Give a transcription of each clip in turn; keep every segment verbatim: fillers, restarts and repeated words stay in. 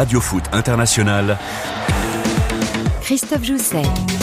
Radio Foot International. Christophe Jousset.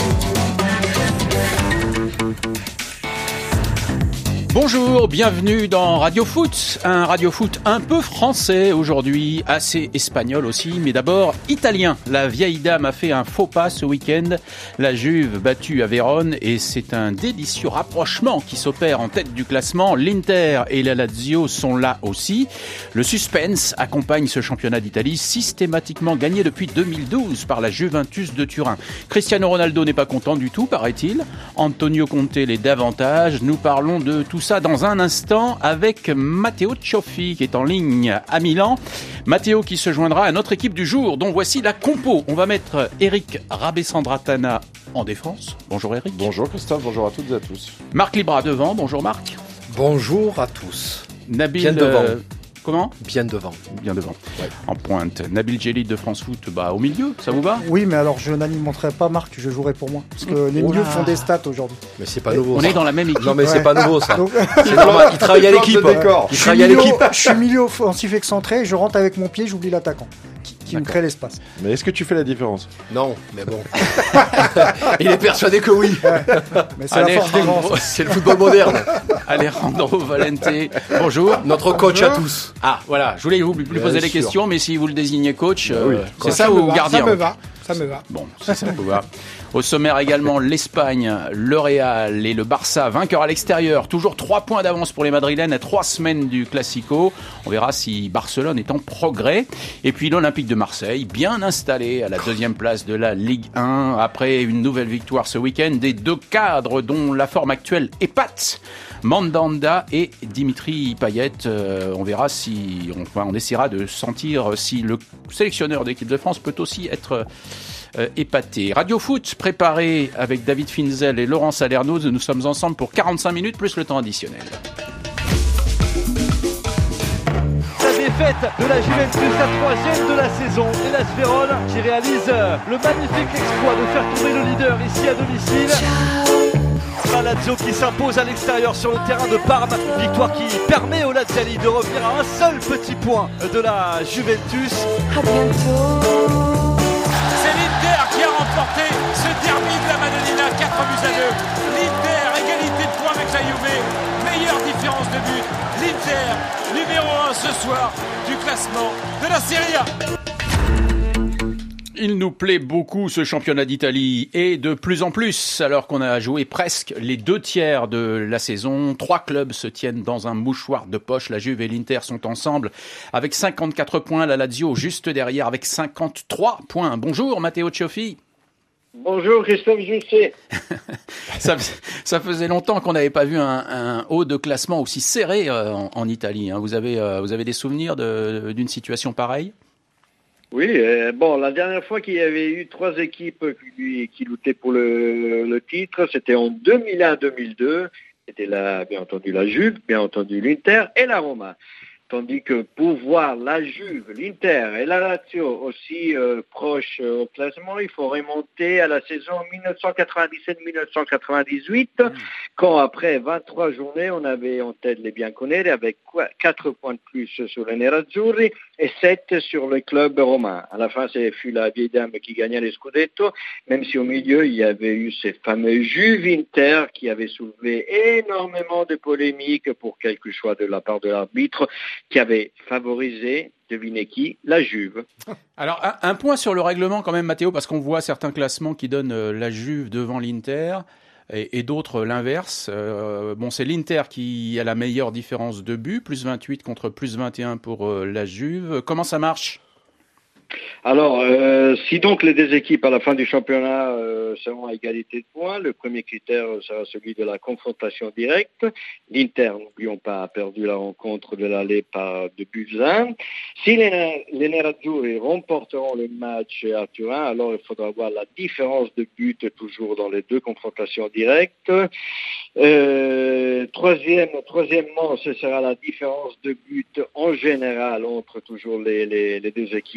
Bonjour, bienvenue dans Radio Foot, un Radio Foot un peu français aujourd'hui, assez espagnol aussi, mais d'abord italien. La vieille dame a fait un faux pas ce week-end, la Juve battue à Vérone et c'est un délicieux rapprochement qui s'opère en tête du classement. L'Inter et la Lazio sont là aussi. Le suspense accompagne ce championnat d'Italie systématiquement gagné depuis deux mille douze par la Juventus de Turin. Cristiano Ronaldo n'est pas content du tout, paraît-il. Antonio Conte l'est davantage. Nous parlons de tout ça dans un instant avec Matteo Cioffi qui est en ligne à Milan. Matteo qui se joindra à notre équipe du jour dont voici la compo. On va mettre Eric Rabessandratana en défense. Bonjour Eric. Bonjour Christophe, bonjour à toutes et à tous. Marc Libra devant. Bonjour Marc. Bonjour à tous. Nabil Bien devant. Euh, comment ? Bien devant. Bien devant. Ouais. En pointe. Nabil Djellit de France Foot, bah au milieu, ça vous va ? Oui, mais alors je n'alimenterai pas Marc, je jouerai pour moi. Parce que les milieux font des stats aujourd'hui. Mais c'est pas nouveau. On ça. est dans la même équipe. Non mais c'est Ouais. pas nouveau ça. Donc, C'est normal, il travaille à l'équipe. Le décor. Il je, suis travaille à milieu, l'équipe. je suis milieu offensif excentré, je rentre avec mon pied, j'oublie l'attaquant. Qui, qui me crée l'espace. Mais est-ce que tu fais la différence ? Non, mais bon. Il est persuadé que oui. Ouais. Mais c'est la force des grands. Alejandro, C'est le football moderne. Alejandro Valente. Bonjour. Notre coach à tous. Ah, voilà, je voulais vous lui Bien poser les sûr. questions, mais si vous le désignez coach, euh, oui. c'est ça ou gardien ? Ça me va, ça me va. Bon, si ça vous va. Au sommaire également, l'Espagne, le Real et le Barça, vainqueurs à l'extérieur. Toujours trois points d'avance pour les Madrilènes à trois semaines du Classico. On verra si Barcelone est en progrès. Et puis l'Olympique de Marseille, bien installé à la deuxième place de la Ligue un. Après une nouvelle victoire ce week-end, des deux cadres dont la forme actuelle épate. Mandanda et Dimitri Payet. Euh, on verra si, enfin, on essaiera de sentir si le sélectionneur d'équipe de France peut aussi être euh, épaté. Radio Foot préparé avec David Finzel et Laurent Salernoz. Nous sommes ensemble pour quarante-cinq minutes plus le temps additionnel. La défaite de la Juventus, la troisième de la saison, et la Vérone qui réalise le magnifique exploit de faire tomber le leader ici à domicile. La Lazio qui s'impose à l'extérieur sur le terrain de Parme, victoire qui permet aux Laziali de revenir à un seul petit point de la Juventus. À bientôt. C'est l'Inter qui a remporté ce derby de la Madonnina, quatre buts à deux. L'Inter, égalité de points avec la Juve, meilleure différence de but. L'Inter, numéro un ce soir du classement de la Serie A. Il nous plaît beaucoup ce championnat d'Italie et de plus en plus alors qu'on a joué presque les deux tiers de la saison. Trois clubs se tiennent dans un mouchoir de poche. La Juve et l'Inter sont ensemble avec cinquante-quatre points. La Lazio juste derrière avec cinquante-trois points. Bonjour Matteo Cioffi. Bonjour Christophe Jousset. ça, ça faisait longtemps qu'on n'avait pas vu un, un haut de classement aussi serré euh, en, en Italie. Hein. Vous avez, euh, vous avez des souvenirs de, d'une situation pareille ? Oui, euh, bon, la dernière fois qu'il y avait eu trois équipes qui, qui luttaient pour le, le titre, c'était en deux mille un deux mille deux. C'était la, bien entendu la Juve, bien entendu l'Inter et la Roma. Tandis que pour voir la Juve, l'Inter et la Lazio aussi euh, proches euh, au classement, il faut remonter à la saison dix-neuf cent quatre-vingt-dix-sept dix-neuf cent quatre-vingt-dix-huit, mmh. quand après vingt-trois journées, on avait en tête les Bianconeri avec quatre points de plus sur les Nerazzurri et sept sur le club romain. À la fin, c'est fut la vieille dame qui gagnait les Scudetto, même si au milieu, il y avait eu ces fameux Juve-Inter qui avaient soulevé énormément de polémiques pour quelques choix de la part de l'arbitre, qui avait favorisé, devinez qui, la Juve. Alors, un, un point sur le règlement quand même, Matteo, parce qu'on voit certains classements qui donnent euh, la Juve devant l'Inter et, et d'autres l'inverse. Euh, bon, c'est l'Inter qui a la meilleure différence de but, plus vingt-huit contre plus vingt et un pour euh, la Juve. Comment ça marche ? Alors, euh, si donc les deux équipes à la fin du championnat euh, seront à égalité de points, le premier critère sera celui de la confrontation directe. L'Inter, n'oublions pas, a perdu la rencontre de l'aller par deux buts à un. Si les, les Nerazzurri remporteront le match à Turin, alors il faudra voir la différence de but toujours dans les deux confrontations directes. Euh, troisième, troisièmement, ce sera la différence de but en général entre toujours les, les, les deux équipes euh,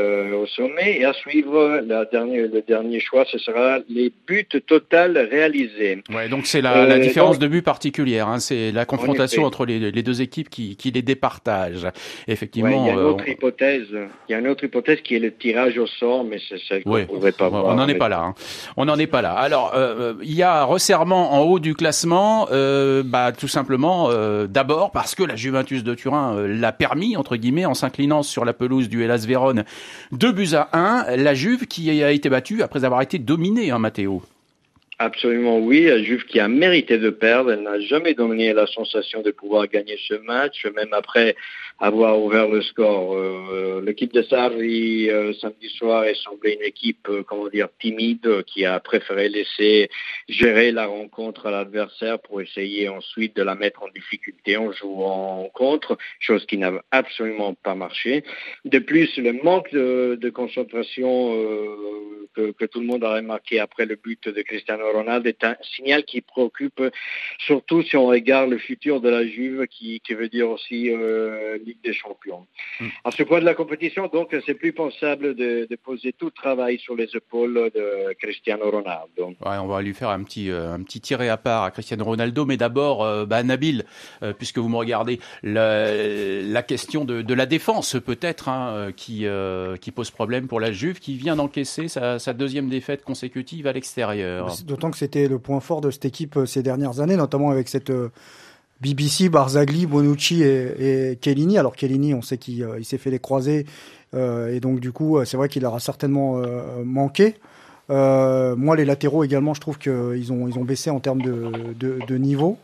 euh, au sommet. Et à suivre, la dernière, le dernier choix, ce sera les buts totaux réalisés. Ouais, donc c'est la, euh, la différence donc, de but particulière. Hein, c'est la confrontation entre les, les deux équipes qui, qui les départagent. Effectivement. Ouais, il y a une euh, autre hypothèse. Il y a une autre hypothèse qui est le tirage au sort, mais c'est celle qu'on ne ouais, pourrait pas ouais, voir. On n'en est mais... pas là. Hein. On n'en est pas là. Alors, euh, il y a resserrement en haut du classement. Euh, bah, tout simplement, euh, d'abord parce que la Juventus de Turin euh, l'a permis entre guillemets en s'inclinant sur la pelouse du Hellas Vérone deux buts à un. La Juve qui a été battue après avoir été dominée, hein, Matteo. Absolument oui, la Juve qui a mérité de perdre, elle n'a jamais donné la sensation de pouvoir gagner ce match, même après avoir ouvert le score. Euh, l'équipe de Sarri euh, samedi soir est semblée une équipe, euh, comment dire, timide, euh, qui a préféré laisser gérer la rencontre à l'adversaire pour essayer ensuite de la mettre en difficulté en jouant en contre, chose qui n'a absolument pas marché. De plus, le manque de, de concentration euh, que, que tout le monde a remarqué après le but de Cristiano Ronaldo est un signal qui préoccupe, surtout si on regarde le futur de la Juve, qui, qui veut dire aussi euh, Ligue des Champions. Mmh. À ce point de la compétition, donc, c'est plus pensable de, de poser tout le travail sur les épaules de Cristiano Ronaldo. Ouais, on va lui faire un petit euh, un petit tiré à part à Cristiano Ronaldo, mais d'abord, euh, bah, Nabil, euh, puisque vous me regardez, la, la question de, de la défense peut-être hein, qui euh, qui pose problème pour la Juve, qui vient d'encaisser sa, sa deuxième défaite consécutive à l'extérieur. D'autant que c'était le point fort de cette équipe ces dernières années, notamment avec cette euh, B B C, Barzagli, Bonucci et, et Chiellini. Alors Chiellini, on sait qu'il euh, il s'est fait les croisés euh, et donc du coup, c'est vrai qu'il aura certainement euh, manqué. Euh, moi, les latéraux également, je trouve qu'ils ont ils ont baissé en termes de de, de niveau.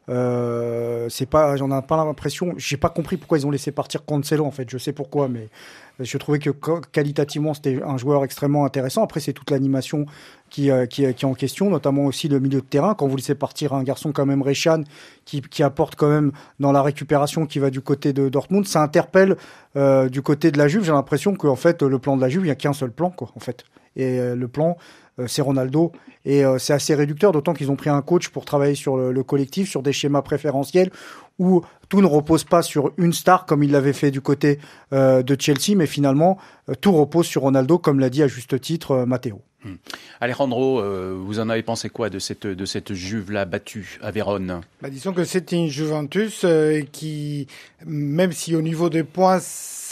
Euh, c'est pas, j'en ai pas l'impression. J'ai pas compris pourquoi ils ont laissé partir Cancelo. En fait, je sais pourquoi, mais je trouvais que qualitativement c'était un joueur extrêmement intéressant. Après, c'est toute l'animation qui, qui, qui est en question, notamment aussi le milieu de terrain. Quand vous laissez partir un garçon comme Emre Can, qui, qui apporte quand même dans la récupération, qui va du côté de Dortmund, ça interpelle euh, du côté de la Juve. J'ai l'impression qu'en fait le plan de la Juve, il y a qu'un seul plan, quoi, en fait. Et euh, le plan, euh, c'est Ronaldo. Et euh, c'est assez réducteur, d'autant qu'ils ont pris un coach pour travailler sur le, le collectif, sur des schémas préférentiels, où tout ne repose pas sur une star, comme il l'avait fait du côté euh, de Chelsea, mais finalement, euh, tout repose sur Ronaldo, comme l'a dit à juste titre euh, Matteo. Hum. Alejandro, euh, vous en avez pensé quoi de cette, de cette Juve-là battue à Vérone? Bah, disons que c'était une Juventus euh, qui, même si au niveau des points,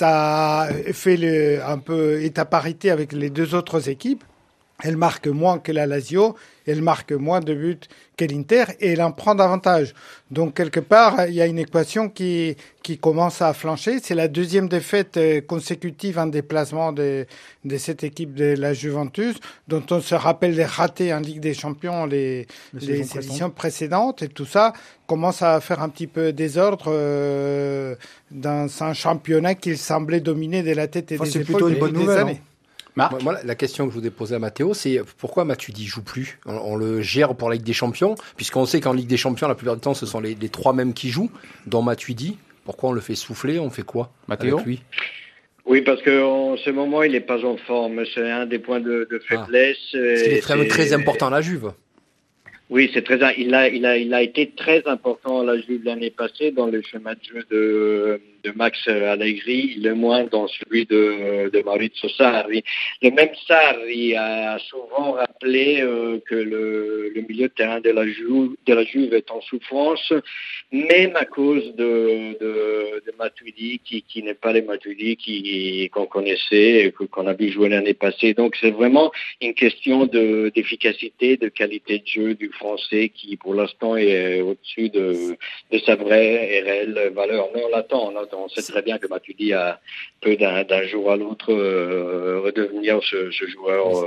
ça fait le, un peu est à parité avec les deux autres équipes, elle marque moins que la Lazio, elle marque moins de buts que l'Inter et elle en prend davantage. Donc quelque part, il y a une équation qui qui commence à flancher. C'est la deuxième défaite consécutive en déplacement de de cette équipe de la Juventus, dont on se rappelle les ratés en Ligue des Champions les les éditions précédentes, et tout ça commence à faire un petit peu désordre euh, dans un championnat qui semblait dominer de la tête et enfin, des épaules depuis des nouvelle, années. Hein. Moi, moi, la question que je voudrais poser à Matteo, c'est pourquoi Matuidi joue plus? on, on le gère pour la Ligue des Champions, puisqu'on sait qu'en Ligue des Champions, la plupart du temps, ce sont les, les trois mêmes qui jouent, dont Matuidi. Pourquoi on le fait souffler? On fait quoi, Matteo? Lui Oui, parce qu'en ce moment, il n'est pas en forme. C'est un des points de, de faiblesse. Ah. Parce qu'il est très, très important à la Juve. Oui, c'est très. Il a, il a, il a été très important à la Juve l'année passée dans le schéma de jeu de, de Max Allegri, le moins dans celui de, de Maurizio Sarri. Le même Sarri a souvent rappelé euh, que le, le milieu de terrain de la Juve, de la Juve est en souffrance, même à cause de, de, de Matuidi, qui, qui n'est pas le Matuidi qui, qu'on connaissait et que, qu'on a vu jouer l'année passée. Donc c'est vraiment une question de, d'efficacité, de qualité de jeu du Français qui, pour l'instant, est au-dessus de, de sa vraie et réelle valeur. Mais on l'attend, on attend. On sait très bien que Matuidi a, peut d'un, d'un jour à l'autre euh, redevenir ce, ce joueur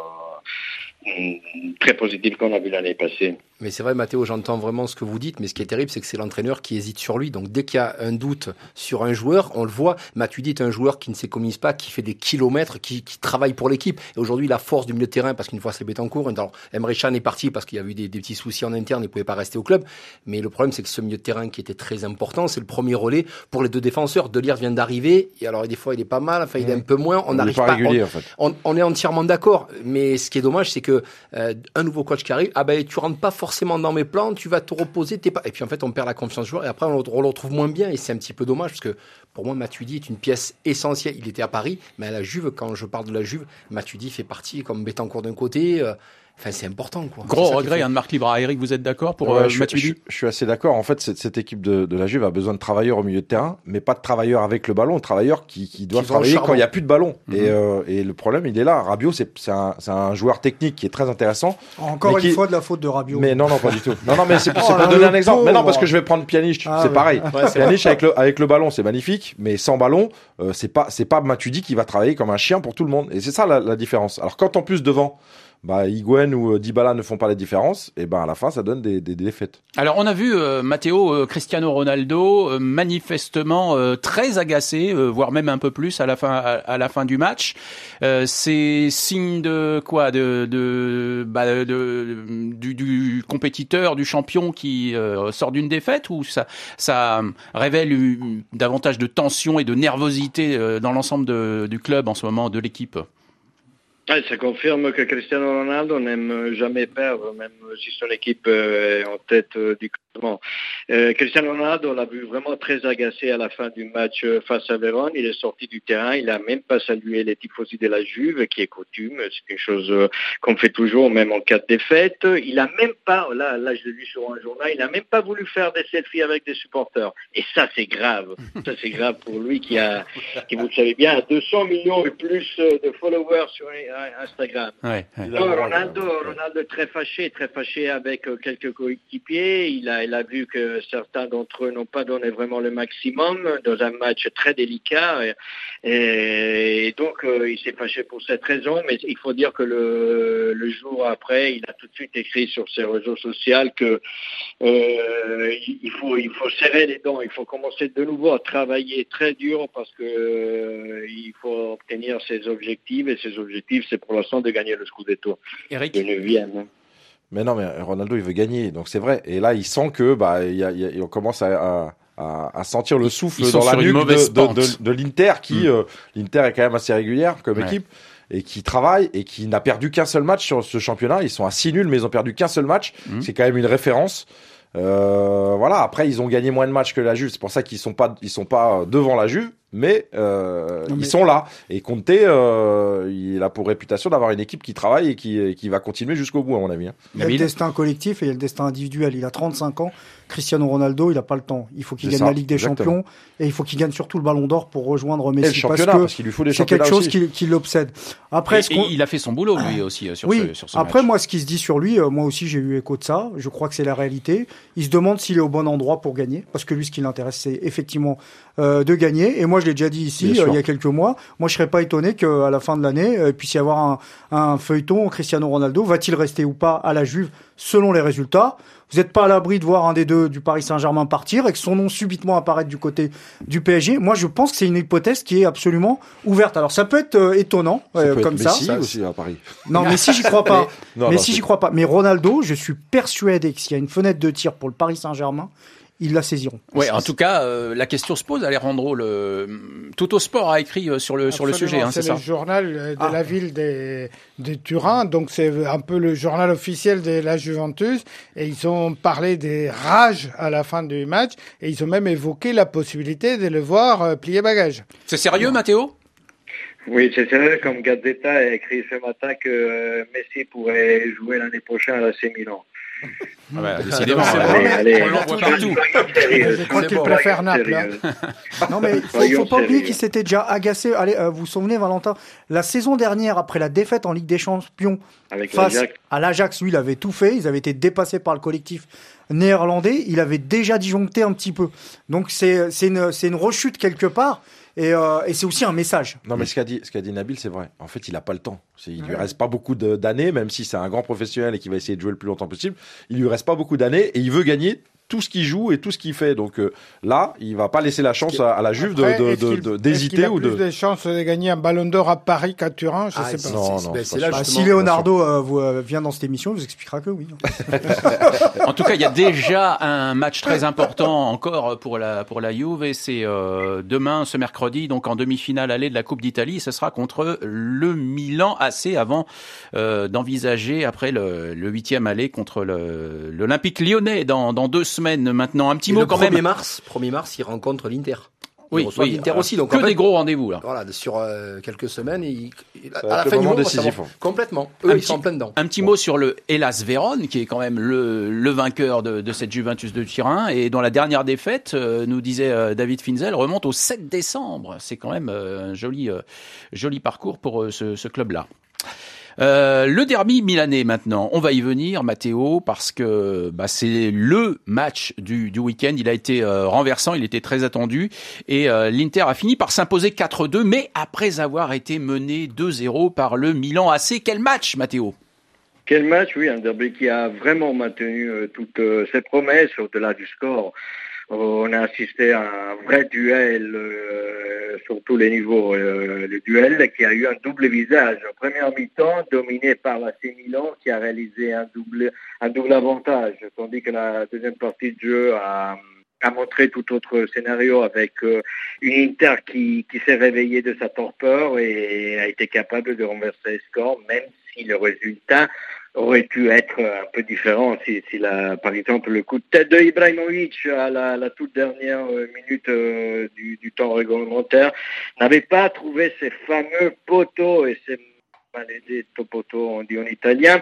euh, très positif qu'on a vu l'année passée. Mais c'est vrai, Matteo, j'entends vraiment ce que vous dites, mais ce qui est terrible, c'est que c'est l'entraîneur qui hésite sur lui. Donc, dès qu'il y a un doute sur un joueur, on le voit. Matuidi est un joueur qui ne s'économise pas, qui fait des kilomètres, qui, qui travaille pour l'équipe. Et aujourd'hui, la force du milieu de terrain, parce qu'une fois c'est Betancourt, alors Emre Can est parti parce qu'il y a eu des, des petits soucis en interne, il ne pouvait pas rester au club. Mais le problème, c'est que ce milieu de terrain qui était très important, c'est le premier relais pour les deux défenseurs. Delire vient d'arriver, et alors des fois, il est pas mal, enfin, il est un peu moins. On n'arrive pas. pas régulier, on, en fait. on, on est entièrement d'accord. Mais ce qui est dommage, c'est que euh, un nouveau coach qui arrive, ah ben, tu rentres pas forcément forcément dans mes plans, tu vas te reposer, t'es pas. Et puis en fait, on perd la confiance du joueur et après on, on le retrouve moins bien et c'est un petit peu dommage parce que pour moi, Matuidi est une pièce essentielle. Il était à Paris, mais à la Juve, quand je parle de la Juve, Matuidi fait partie comme Betancourt d'un côté. Euh, Enfin, c'est important, quoi. Gros regret hein, de Marc Libra. Eric, vous êtes d'accord pour ouais, euh, je, Matuidi? je, je suis assez d'accord. En fait, cette, cette équipe de, de la Juve a besoin de travailleurs au milieu de terrain, mais pas de travailleurs avec le ballon, de travailleurs qui, qui doivent qui travailler quand il n'y a plus de ballon. Mm-hmm. Et, euh, et le problème, il est là. Rabiot, c'est, c'est, un, c'est un joueur technique qui est très intéressant. Encore une qui... fois de la faute de Rabiot. Mais non, non, pas du tout. Non, non, mais c'est, c'est oh, pour donner un exemple. Pauvre. Mais non, parce que je vais prendre Pjanic. Ah, c'est ouais. pareil. Ouais, c'est Pjanic avec le, avec le ballon, c'est magnifique, mais sans ballon, euh, c'est pas, c'est pas Matuidi qui va travailler comme un chien pour tout le monde. Et c'est ça la, la différence. Alors quand en plus devant, bah, Higuaín ou Dybala ne font pas la différence, et ben à la fin ça donne des, des, des défaites. Alors on a vu euh, Matteo euh, Cristiano Ronaldo euh, manifestement euh, très agacé, euh, voire même un peu plus à la fin à, à la fin du match. Euh, c'est signe de quoi, de de, bah, de, de du, du compétiteur, du champion qui euh, sort d'une défaite, ou ça ça révèle une, davantage de tension et de nervosité euh, dans l'ensemble de, du club en ce moment, de l'équipe? Ah, ça confirme que Cristiano Ronaldo n'aime jamais perdre, même si son équipe est en tête du classement. Euh, Cristiano Ronaldo, on l'a vu vraiment très agacé à la fin du match face à Vérone. Il est sorti du terrain, il n'a même pas salué les tifosi de la Juve, qui est coutume, c'est une chose qu'on fait toujours, même en cas de défaite. Il n'a même pas, là, là je l'ai lu sur un journal, il n'a même pas voulu faire des selfies avec des supporters. Et ça, c'est grave. Ça, c'est grave pour lui qui a, qui, vous le savez bien, a deux cents millions et plus de followers sur Instagram. Ouais, ouais. Donc, Ronaldo, Ronaldo est très fâché, très fâché avec quelques coéquipiers. Il a, il a vu que certains d'entre eux n'ont pas donné vraiment le maximum dans un match très délicat. Et, et donc, euh, il s'est fâché pour cette raison. Mais il faut dire que le, le jour après, il a tout de suite écrit sur ses réseaux sociaux que euh, il faut, il faut serrer les dents. Il faut commencer de nouveau à travailler très dur parce que euh, il faut obtenir ses objectifs, et ses objectifs, c'est pour l'instant de gagner le Scudetto. Eric, le neuvième. Mais non, mais Ronaldo, il veut gagner, donc c'est vrai. Et là, il sent que bah, il y a, il y a, on commence à, à, à sentir le souffle Ils dans la nuque de, de, de, de l'Inter, qui, mmh. euh, l'Inter est quand même assez régulière comme ouais. équipe, et qui travaille et qui n'a perdu qu'un seul match sur ce championnat. Ils sont à six nuls, mais ils ont perdu qu'un seul match. Mmh. C'est quand même une référence. Euh, voilà. Après, ils ont gagné moins de matchs que la Juve. C'est pour ça qu'ils sont pas, ils sont pas devant la Juve. Mais, euh, non, mais ils sont là. Et Conte, euh, il a pour réputation d'avoir une équipe qui travaille et qui, qui va continuer jusqu'au bout, à mon avis. Hein. Il y a le destin collectif et il y a le destin individuel. Il a trente-cinq ans. Cristiano Ronaldo, il n'a pas le temps. Il faut qu'il c'est gagne ça, la Ligue des exactement. Champions et il faut qu'il gagne surtout le Ballon d'Or pour rejoindre Messi. Et le championnat, parce, que parce qu'il lui faut des c'est quelque chose qui, qui l'obsède. Après, et, et il a fait son boulot, lui aussi, sur oui. ce, sur ce Après, match. moi, ce qui se dit sur lui, euh, moi aussi, j'ai eu écho de ça. Je crois que c'est la réalité. Il se demande s'il est au bon endroit pour gagner. Parce que lui, ce qui l'intéresse, c'est effectivement euh, de gagner. Et moi, je l'ai déjà dit ici, euh, il y a quelques mois. Moi, je serais pas étonné qu'à la fin de l'année, euh, il puisse y avoir un, un feuilleton Cristiano Ronaldo. Va-t-il rester ou pas à la Juve selon les résultats? Vous n'êtes pas à l'abri de voir un des deux du Paris Saint-Germain partir et que son nom subitement apparaître du côté du P S G. Moi, je pense que c'est une hypothèse qui est absolument ouverte. Alors, ça peut être euh, étonnant ça euh, peut comme être ça. Messi aussi à Paris. Non, Messi, j'y crois pas. mais non, Messi, non, j'y crois pas. Mais Ronaldo, je suis persuadé que s'il y a une fenêtre de tir pour le Paris Saint-Germain, ils la saisiront. Ouais, en tout cas, euh, la question se pose. Alejandro, le Tutto Sport a écrit euh, sur le Absolument, sur le sujet, hein, c'est, c'est ça. C'est le journal de ah. la ville de, de Turin, donc c'est un peu le journal officiel de la Juventus, et ils ont parlé des rages à la fin du match, et ils ont même évoqué la possibilité de le voir euh, plier bagage. C'est sérieux, Matteo? Oui, c'est sérieux, comme Gazzetta a écrit ce matin que euh, Messi pourrait jouer l'année prochaine à l'A C Milan. Ah bah, décidément, allez, allez, on l'envoie partout. Je crois qu'il préfère Naples. Non mais faut, faut pas oublier qu'il s'était déjà agacé. Allez, euh, vous vous souvenez, Valentin, la saison dernière, après la défaite en Ligue des Champions avec face l'Ajax. à l'Ajax, lui, il avait tout fait. Ils avaient été dépassés par le collectif néerlandais. Il avait déjà disjoncté un petit peu. Donc c'est c'est une c'est une rechute quelque part. Et, euh, et c'est aussi un message. Non, mais ce qu'a dit, ce qu'a dit Nabil, c'est vrai. En fait, il a pas le temps. C'est, il ouais. lui reste pas beaucoup de, d'années, même si c'est un grand professionnel et qu'il va essayer de jouer le plus longtemps possible. Il lui reste pas beaucoup d'années et il veut gagner tout tout ce qu'il joue et tout ce qu'il fait. Donc euh, là, il va pas laisser la chance à, à la Juve de, de, de, de, d'hésiter est-ce qu'il a ou de. plus de chances de gagner un Ballon d'Or à Paris qu'à Turin, je Ah, sais c'est- pas. Non, c'est- non, ben, c'est c'est pas là, Bah, justement, si Leonardo euh, vous, euh, vient dans cette émission, il vous expliquera que oui. En tout cas, il y a déjà un match très important encore pour la pour la Juve et c'est euh, demain, ce mercredi, donc en demi-finale aller de la Coupe d'Italie. Ce sera contre le Milan A C avant euh, d'envisager après le, le huitième aller contre le, l'Olympique Lyonnais dans dans deux semaines maintenant. Un petit Et mot le quand premier même. mars, premier mars, il rencontre l'Inter. Il Oui, reçoit oui. l'Inter aussi. Donc que en fait, des gros rendez-vous là. Voilà, sur euh, quelques semaines, il, il- va à être la le fin du moment mois, on va décisif. savoir. Complètement. Eux, Un ils petit- sont en plein dedans. Un petit Bon. mot sur le Hellas Vérone, qui est quand même le, le vainqueur de, de cette Juventus de Turin, et dont la dernière défaite, euh, nous disait euh, David Finzel, remonte au sept décembre. C'est quand même euh, un joli, euh, joli parcours pour euh, ce, ce club-là. Euh, le derby milanais maintenant, on va y venir, Matteo, parce que bah, c'est le match du, du week-end. Il a été euh, renversant, il était très attendu, et euh, l'Inter a fini par s'imposer quatre deux, mais après avoir été mené deux zéro par le Milan A C. Quel match, Matteo? Quel match, oui, un derby qui a vraiment maintenu euh, toutes euh, ses promesses au-delà du score. Euh, on a assisté à un vrai duel euh, sur tous les niveaux. Euh, le duel qui a eu un double visage. En première mi-temps, dominé par l'A C Milan qui a réalisé un double, un double avantage, tandis que la deuxième partie de jeu a, a montré tout autre scénario avec euh, une Inter qui, qui s'est réveillée de sa torpeur et a été capable de renverser le score, même si le résultat aurait pu être un peu différent si, si la, par exemple, le coup de tête de Ibrahimovic à la, la toute dernière minute euh, du, du temps réglementaire n'avait pas trouvé ces fameux poteaux, et ces maledetto poteaux, on dit en italien,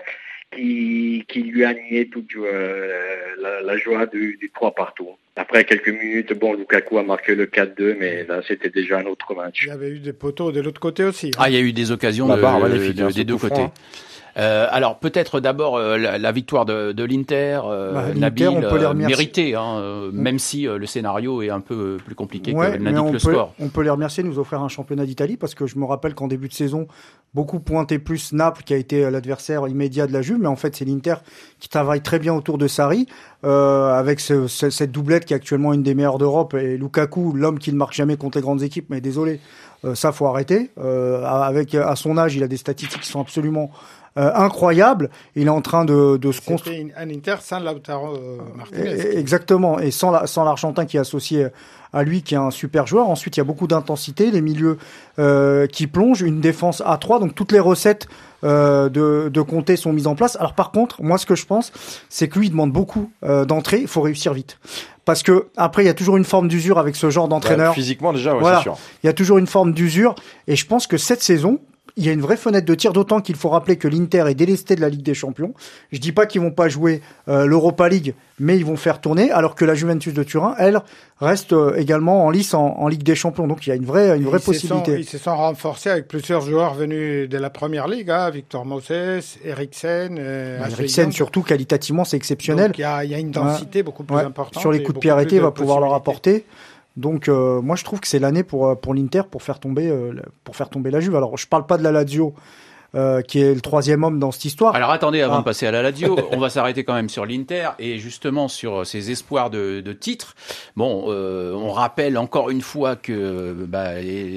qui, qui lui a nié toute euh, la, la joie du, du trois partout. Après quelques minutes, bon, Lukaku a marqué le quatre deux, mais là, c'était déjà un autre match. Il y avait eu des poteaux de l'autre côté aussi. Ah, il y a eu des occasions La de, barre magnifique, de- hein, des ce deux coup côtés. franc, hein. Euh, alors peut-être d'abord euh, la, la victoire de, de l'Inter, euh, Bah, l'Inter, Nabil, on peut les euh, remercier. méritée, hein, euh, même si euh, le scénario est un peu plus compliqué Ouais, que mais l'indique on le peut, score. on peut les remercier de nous offrir un championnat d'Italie parce que je me rappelle qu'en début de saison, beaucoup pointaient plus Naples qui a été l'adversaire immédiat de la Juve, mais en fait c'est l'Inter qui travaille très bien autour de Sarri euh, avec ce, ce, cette doublette qui est actuellement une des meilleures d'Europe et Lukaku, l'homme qui ne marque jamais contre les grandes équipes, mais désolé, euh, ça faut arrêter. Euh, avec à son âge, il a des statistiques qui sont absolument Euh, incroyable. Il est en train de, de se construire. C'était un Inter sans Lautaro euh, Martinez. Exactement. Et sans, la, sans l'Argentin qui est associé à lui, qui est un super joueur. Ensuite, il y a beaucoup d'intensité, les milieux euh, qui plongent, une défense à trois. Donc, toutes les recettes euh, de, de Conte sont mises en place. Alors, par contre, moi, ce que je pense, c'est que lui, il demande beaucoup euh, d'entrée. Il faut réussir vite. Parce que après, il y a toujours une forme d'usure avec ce genre d'entraîneur. Bah, physiquement, déjà, ouais, Voilà. c'est sûr. Il y a toujours une forme d'usure. Et je pense que cette saison, il y a une vraie fenêtre de tir, d'autant qu'il faut rappeler que l'Inter est délesté de la Ligue des Champions. Je dis pas qu'ils vont pas jouer euh, l'Europa League, mais ils vont faire tourner, alors que la Juventus de Turin, elle, reste euh, également en lice en, en Ligue des Champions. Donc il y a une vraie, une vraie Ils se possibilité. sont- Ils se sont renforcés avec plusieurs joueurs venus de la première ligue, hein, Victor Moses, Eriksen, euh, Bah, Ashley Eriksen, Young. surtout, qualitativement, c'est exceptionnel. Donc, il y a, il y a une densité beaucoup plus Ouais. importante. Sur les et coups de beaucoup pied arrêtés, plus il de va pouvoir leur possibilités. apporter. Donc euh, moi je trouve que c'est l'année pour pour l'Inter pour faire tomber euh, pour faire tomber la Juve. Alors je parle pas de la Lazio euh, qui est le troisième homme dans cette histoire. Alors attendez, avant Ah. de passer à la Lazio, on va s'arrêter quand même sur l'Inter et justement sur ses espoirs de, de titre. Bon, euh, on rappelle encore une fois que bah,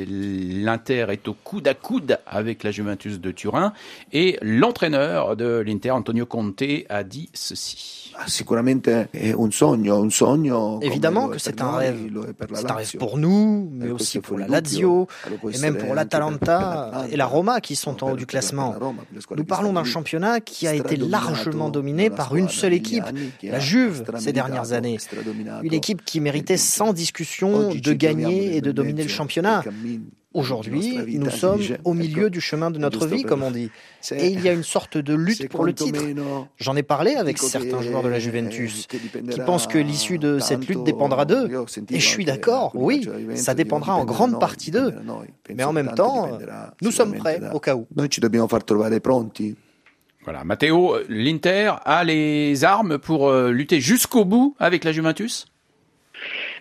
l'Inter est au coude à coude avec la Juventus de Turin et l'entraîneur de l'Inter, Antonio Conte, a dit ceci. Sicuramente è un sogno, un sogno. Évidemment que c'est un rêve. C'est un rêve pour nous, mais aussi pour la Lazio, et même pour l'Atalanta et la Roma qui sont en haut du classement. Nous parlons d'un championnat qui a été largement dominé par une seule équipe, la Juve, ces dernières années. Une équipe qui méritait sans discussion de gagner et de dominer le championnat. Aujourd'hui, nous sommes au milieu du chemin de notre vie, comme on dit. Et il y a une sorte de lutte pour le titre. J'en ai parlé avec certains joueurs de la Juventus qui pensent que l'issue de cette lutte dépendra d'eux. Et je suis d'accord, oui, ça dépendra en grande partie d'eux. Mais en même temps, nous sommes prêts au cas où. Noi ci dobbiamo far trovare pronti. Voilà, Matteo, l'Inter a les armes pour euh, lutter jusqu'au bout avec la Juventus ?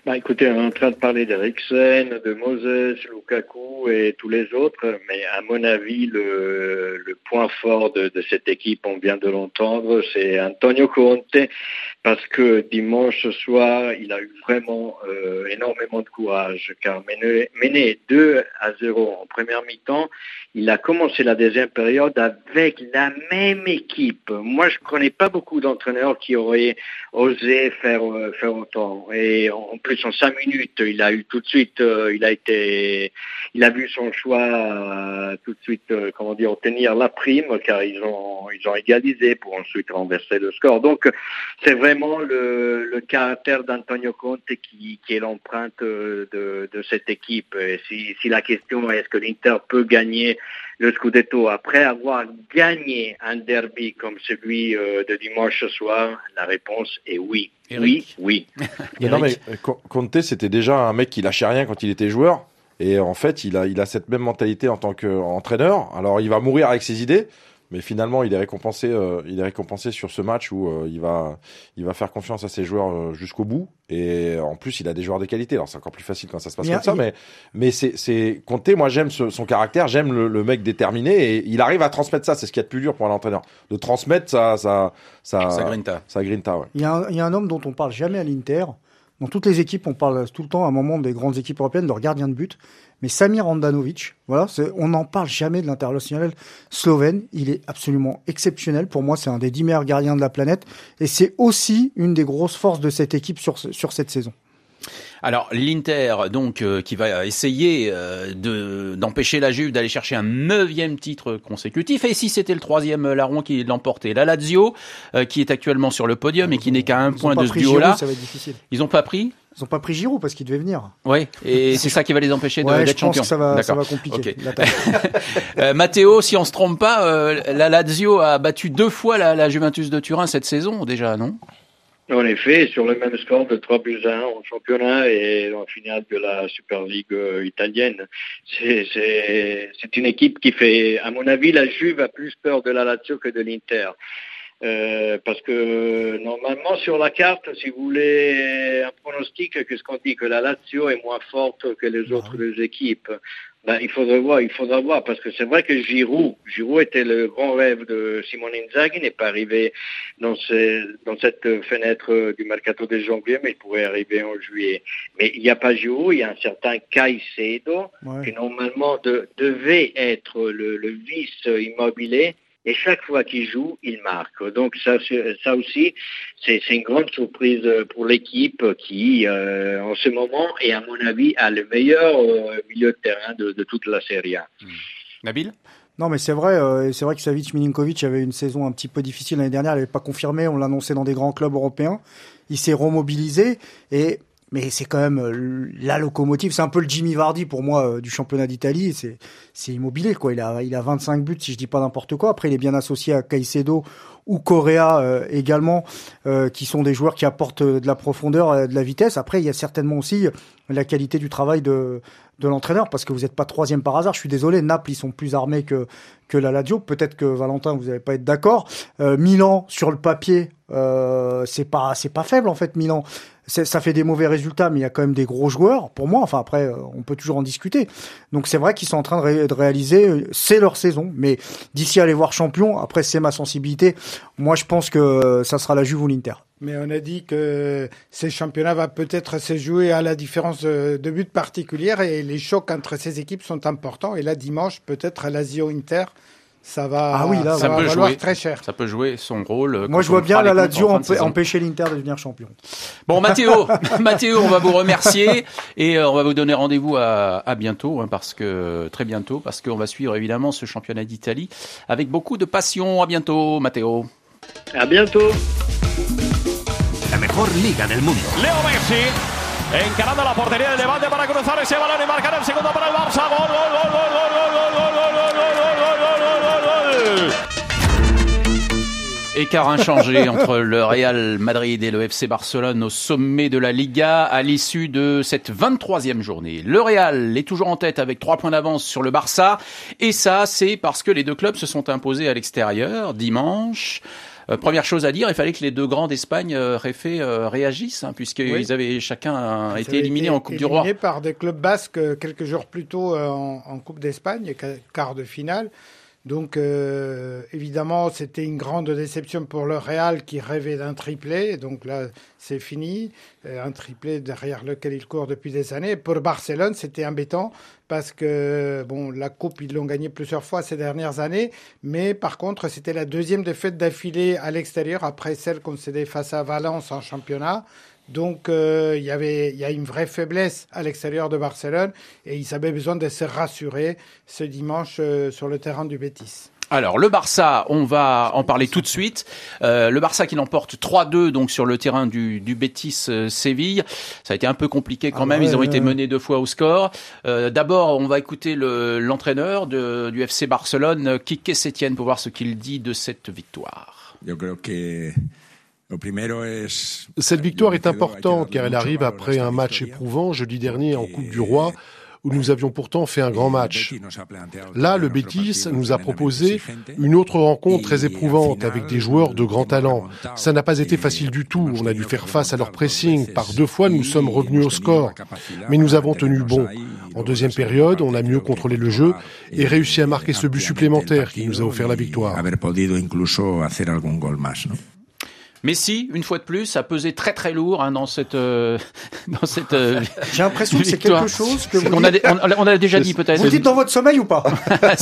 Bah, écoutez, on est en train de parler d'Eriksen, de Moses, Lukaku et tous les autres, mais à mon avis, le, le point fort de, de cette équipe, on vient de l'entendre, c'est Antonio Conte, parce que dimanche soir, il a eu vraiment euh, énormément de courage, car mené, mené deux à zéro en première mi-temps, il a commencé la deuxième période avec la même équipe. Moi, je connais pas beaucoup d'entraîneurs qui auraient osé faire, faire autant. Et en plus, en cinq minutes, il a eu tout de suite, euh, il a été, il a vu son choix euh, tout de suite, euh, comment dire, obtenir la prime, car ils ont, ils ont égalisé pour ensuite renverser le score. Donc, c'est vraiment le, le caractère d'Antonio Conte qui, qui est l'empreinte de, de cette équipe. Et si, si la question est est-ce que l'Inter peut gagner le Scudetto après avoir gagné un derby comme celui euh, de dimanche soir, la réponse est oui. Eric. Oui, oui. Mais non, mais Conte, c'était déjà un mec qui lâchait rien quand il était joueur. Et en fait, il a, il a cette même mentalité en tant qu'entraîneur. Alors, il va mourir avec ses idées. Mais finalement, il est récompensé, euh, il est récompensé sur ce match où euh, il va, il va faire confiance à ses joueurs euh, jusqu'au bout. Et en plus, il a des joueurs de qualité. Alors, c'est encore plus facile quand ça se passe il comme a, ça. Il... Mais, mais c'est, c'est Conte. Moi, j'aime ce, son caractère. J'aime le, le mec déterminé. Et il arrive à transmettre ça. C'est ce qu'il y a de plus dur pour un entraîneur. De transmettre ça, ça, ça, ça grinta. Ça grinta, ouais. Il y a un, il y a un homme dont on parle jamais à l'Inter. Dans toutes les équipes, on parle tout le temps à un moment des grandes équipes européennes, leur gardien de but. Mais Samir Handanovic, voilà, c'est, on n'en parle jamais de l'international slovène. Il est absolument exceptionnel. Pour moi, c'est un des dix meilleurs gardiens de la planète. Et c'est aussi une des grosses forces de cette équipe sur, sur cette saison. Alors l'Inter donc euh, qui va essayer euh, de d'empêcher la Juve d'aller chercher un neuvième titre consécutif, et si c'était le troisième larron qui l'emportait, la Lazio euh, qui est actuellement sur le podium et qui n'est qu'à un point de ce duo-là. Ça va être difficile. Ils ont pas pris. Ils n'ont pas pris Giroud parce qu'il devait venir. Oui, et c'est ça qui va les empêcher de, ouais, d'être champions. Je pense que ça va, ça va compliquer. Okay. euh, Matteo, si on se trompe pas, euh, la Lazio a battu deux fois la, la Juventus de Turin cette saison déjà, non? En effet, sur le même score de trois buts à un en championnat et en finale de la Super League euh, italienne. C'est, c'est, c'est une équipe qui fait, à mon avis, la Juve a plus peur de la Lazio que de l'Inter. Euh, parce que normalement sur la carte, si vous voulez un pronostic, qu'est-ce qu'on dit, que la Lazio est moins forte que les autres deux équipes. Ben, il faudrait voir, il faudra voir, parce que c'est vrai que Giroud, Giroud était le grand rêve de Simone Inzaghi, n'est pas arrivé dans, ces, dans cette fenêtre du mercato de janvier, mais il pourrait arriver en juillet. Mais il n'y a pas Giroud, il y a un certain Caicedo, ouais, qui normalement de, devait être le, le vice Immobilier. Et chaque fois qu'il joue, il marque. Donc ça, ça aussi, c'est, c'est une grande surprise pour l'équipe qui, euh, en ce moment, et à mon avis, a le meilleur euh, milieu de terrain de, de toute la Serie A. Mmh. Nabil ? Non, mais c'est vrai, euh, c'est vrai que Savic Milinkovic avait une saison un petit peu difficile l'année dernière. Elle n'avait pas confirmé. On l'annonçait dans des grands clubs européens. Il s'est remobilisé et mais c'est quand même la locomotive. C'est un peu le Jimmy Vardy pour moi du championnat d'Italie. C'est, c'est Immobilier, quoi. Il a, il a vingt-cinq buts, si je dis pas n'importe quoi. Après, il est bien associé à Caicedo ou Correa euh, également, euh, qui sont des joueurs qui apportent de la profondeur, euh, de la vitesse. Après, il y a certainement aussi la qualité du travail de, de l'entraîneur, parce que vous n'êtes pas troisième par hasard. Je suis désolé, Naples, ils sont plus armés que, que la Lazio. Peut-être que Valentin, vous n'allez pas être d'accord. Euh, Milan, sur le papier, euh, c'est pas, c'est pas faible en fait, Milan. C'est, ça fait des mauvais résultats, mais il y a quand même des gros joueurs, pour moi. Enfin, après, on peut toujours en discuter. Donc, c'est vrai qu'ils sont en train de, ré- de réaliser, c'est leur saison. Mais d'ici à les voir champions, après, c'est ma sensibilité. Moi, je pense que ça sera la Juve ou l'Inter. Mais on a dit que ce championnat va peut-être se jouer à la différence de, de but particulière, et les chocs entre ces équipes sont importants. Et là, dimanche, peut-être Lazio-Inter, ça va, ah oui, là, ça va va valoir jouer, très cher. Ça peut jouer son rôle. Moi, je vois bien la Lazio empê- empêcher l'Inter de devenir champion. Bon, Matteo, Matteo, on va vous remercier et euh, on va vous donner rendez-vous à, à bientôt, hein, parce que très bientôt, parce qu'on va suivre évidemment ce championnat d'Italie avec beaucoup de passion. À bientôt, Matteo. À bientôt. La mejor liga del mundo. Leo Messi encarando la portería del Levante para cruzar ese balón y marcar el segundo para el Barça. Gol, gol, gol, gol, gol, gol, gol, gol, gol, gol, gol, gol, gol, gol, gol. Écart inchangé entre le Real Madrid et le F C Barcelone au sommet de la Liga à l'issue de cette vingt-troisième journée. Le Real est toujours en tête avec trois points d'avance sur le Barça, et ça, c'est parce que les deux clubs se sont imposés à l'extérieur dimanche. Euh, première chose à dire, il fallait que les deux grands d'Espagne euh, réfé, euh, réagissent, hein, puisqu'ils oui. avaient chacun euh, été éliminés en Coupe du Roi. Éliminés par des clubs basques euh, quelques jours plus tôt euh, en, en Coupe d'Espagne, quart de finale. Donc, euh, évidemment, c'était une grande déception pour le Real qui rêvait d'un triplé. Donc là, c'est fini. Un triplé derrière lequel il court depuis des années. Pour Barcelone, c'était embêtant parce que, bon, la Coupe, ils l'ont gagnée plusieurs fois ces dernières années. Mais par contre, c'était la deuxième défaite d'affilée à l'extérieur après celle qu'on cédait face à Valence en championnat. Donc, euh, il y avait, il y a une vraie faiblesse à l'extérieur de Barcelone et ils avaient besoin de se rassurer ce dimanche euh, sur le terrain du Betis. Alors, le Barça, on va en parler tout de suite. Euh, le Barça qui l'emporte trois deux donc sur le terrain du, du Betis euh, Séville. Ça a été un peu compliqué quand ah même. Ouais, Ils ont ouais. été menés deux fois au score. Euh, d'abord, on va écouter le, l'entraîneur de, du F C Barcelone, Quique Setién, pour voir ce qu'il dit de cette victoire. Je crois que... Cette victoire est importante car elle arrive après un match éprouvant jeudi dernier en Coupe du Roi où nous avions pourtant fait un grand match. Là, le Betis nous a proposé une autre rencontre très éprouvante avec des joueurs de grand talent. Ça n'a pas été facile du tout. On a dû faire face à leur pressing. Par deux fois, nous sommes revenus au score. Mais nous avons tenu bon. En deuxième période, on a mieux contrôlé le jeu et réussi à marquer ce but supplémentaire qui nous a offert la victoire. Messi, une fois de plus, a pesé très très lourd hein, dans cette euh, dans cette. Euh, J'ai l'impression que c'est quelque chose que vous. On a, on, on a déjà dit peut-être. Vous dites dans votre sommeil ou pas?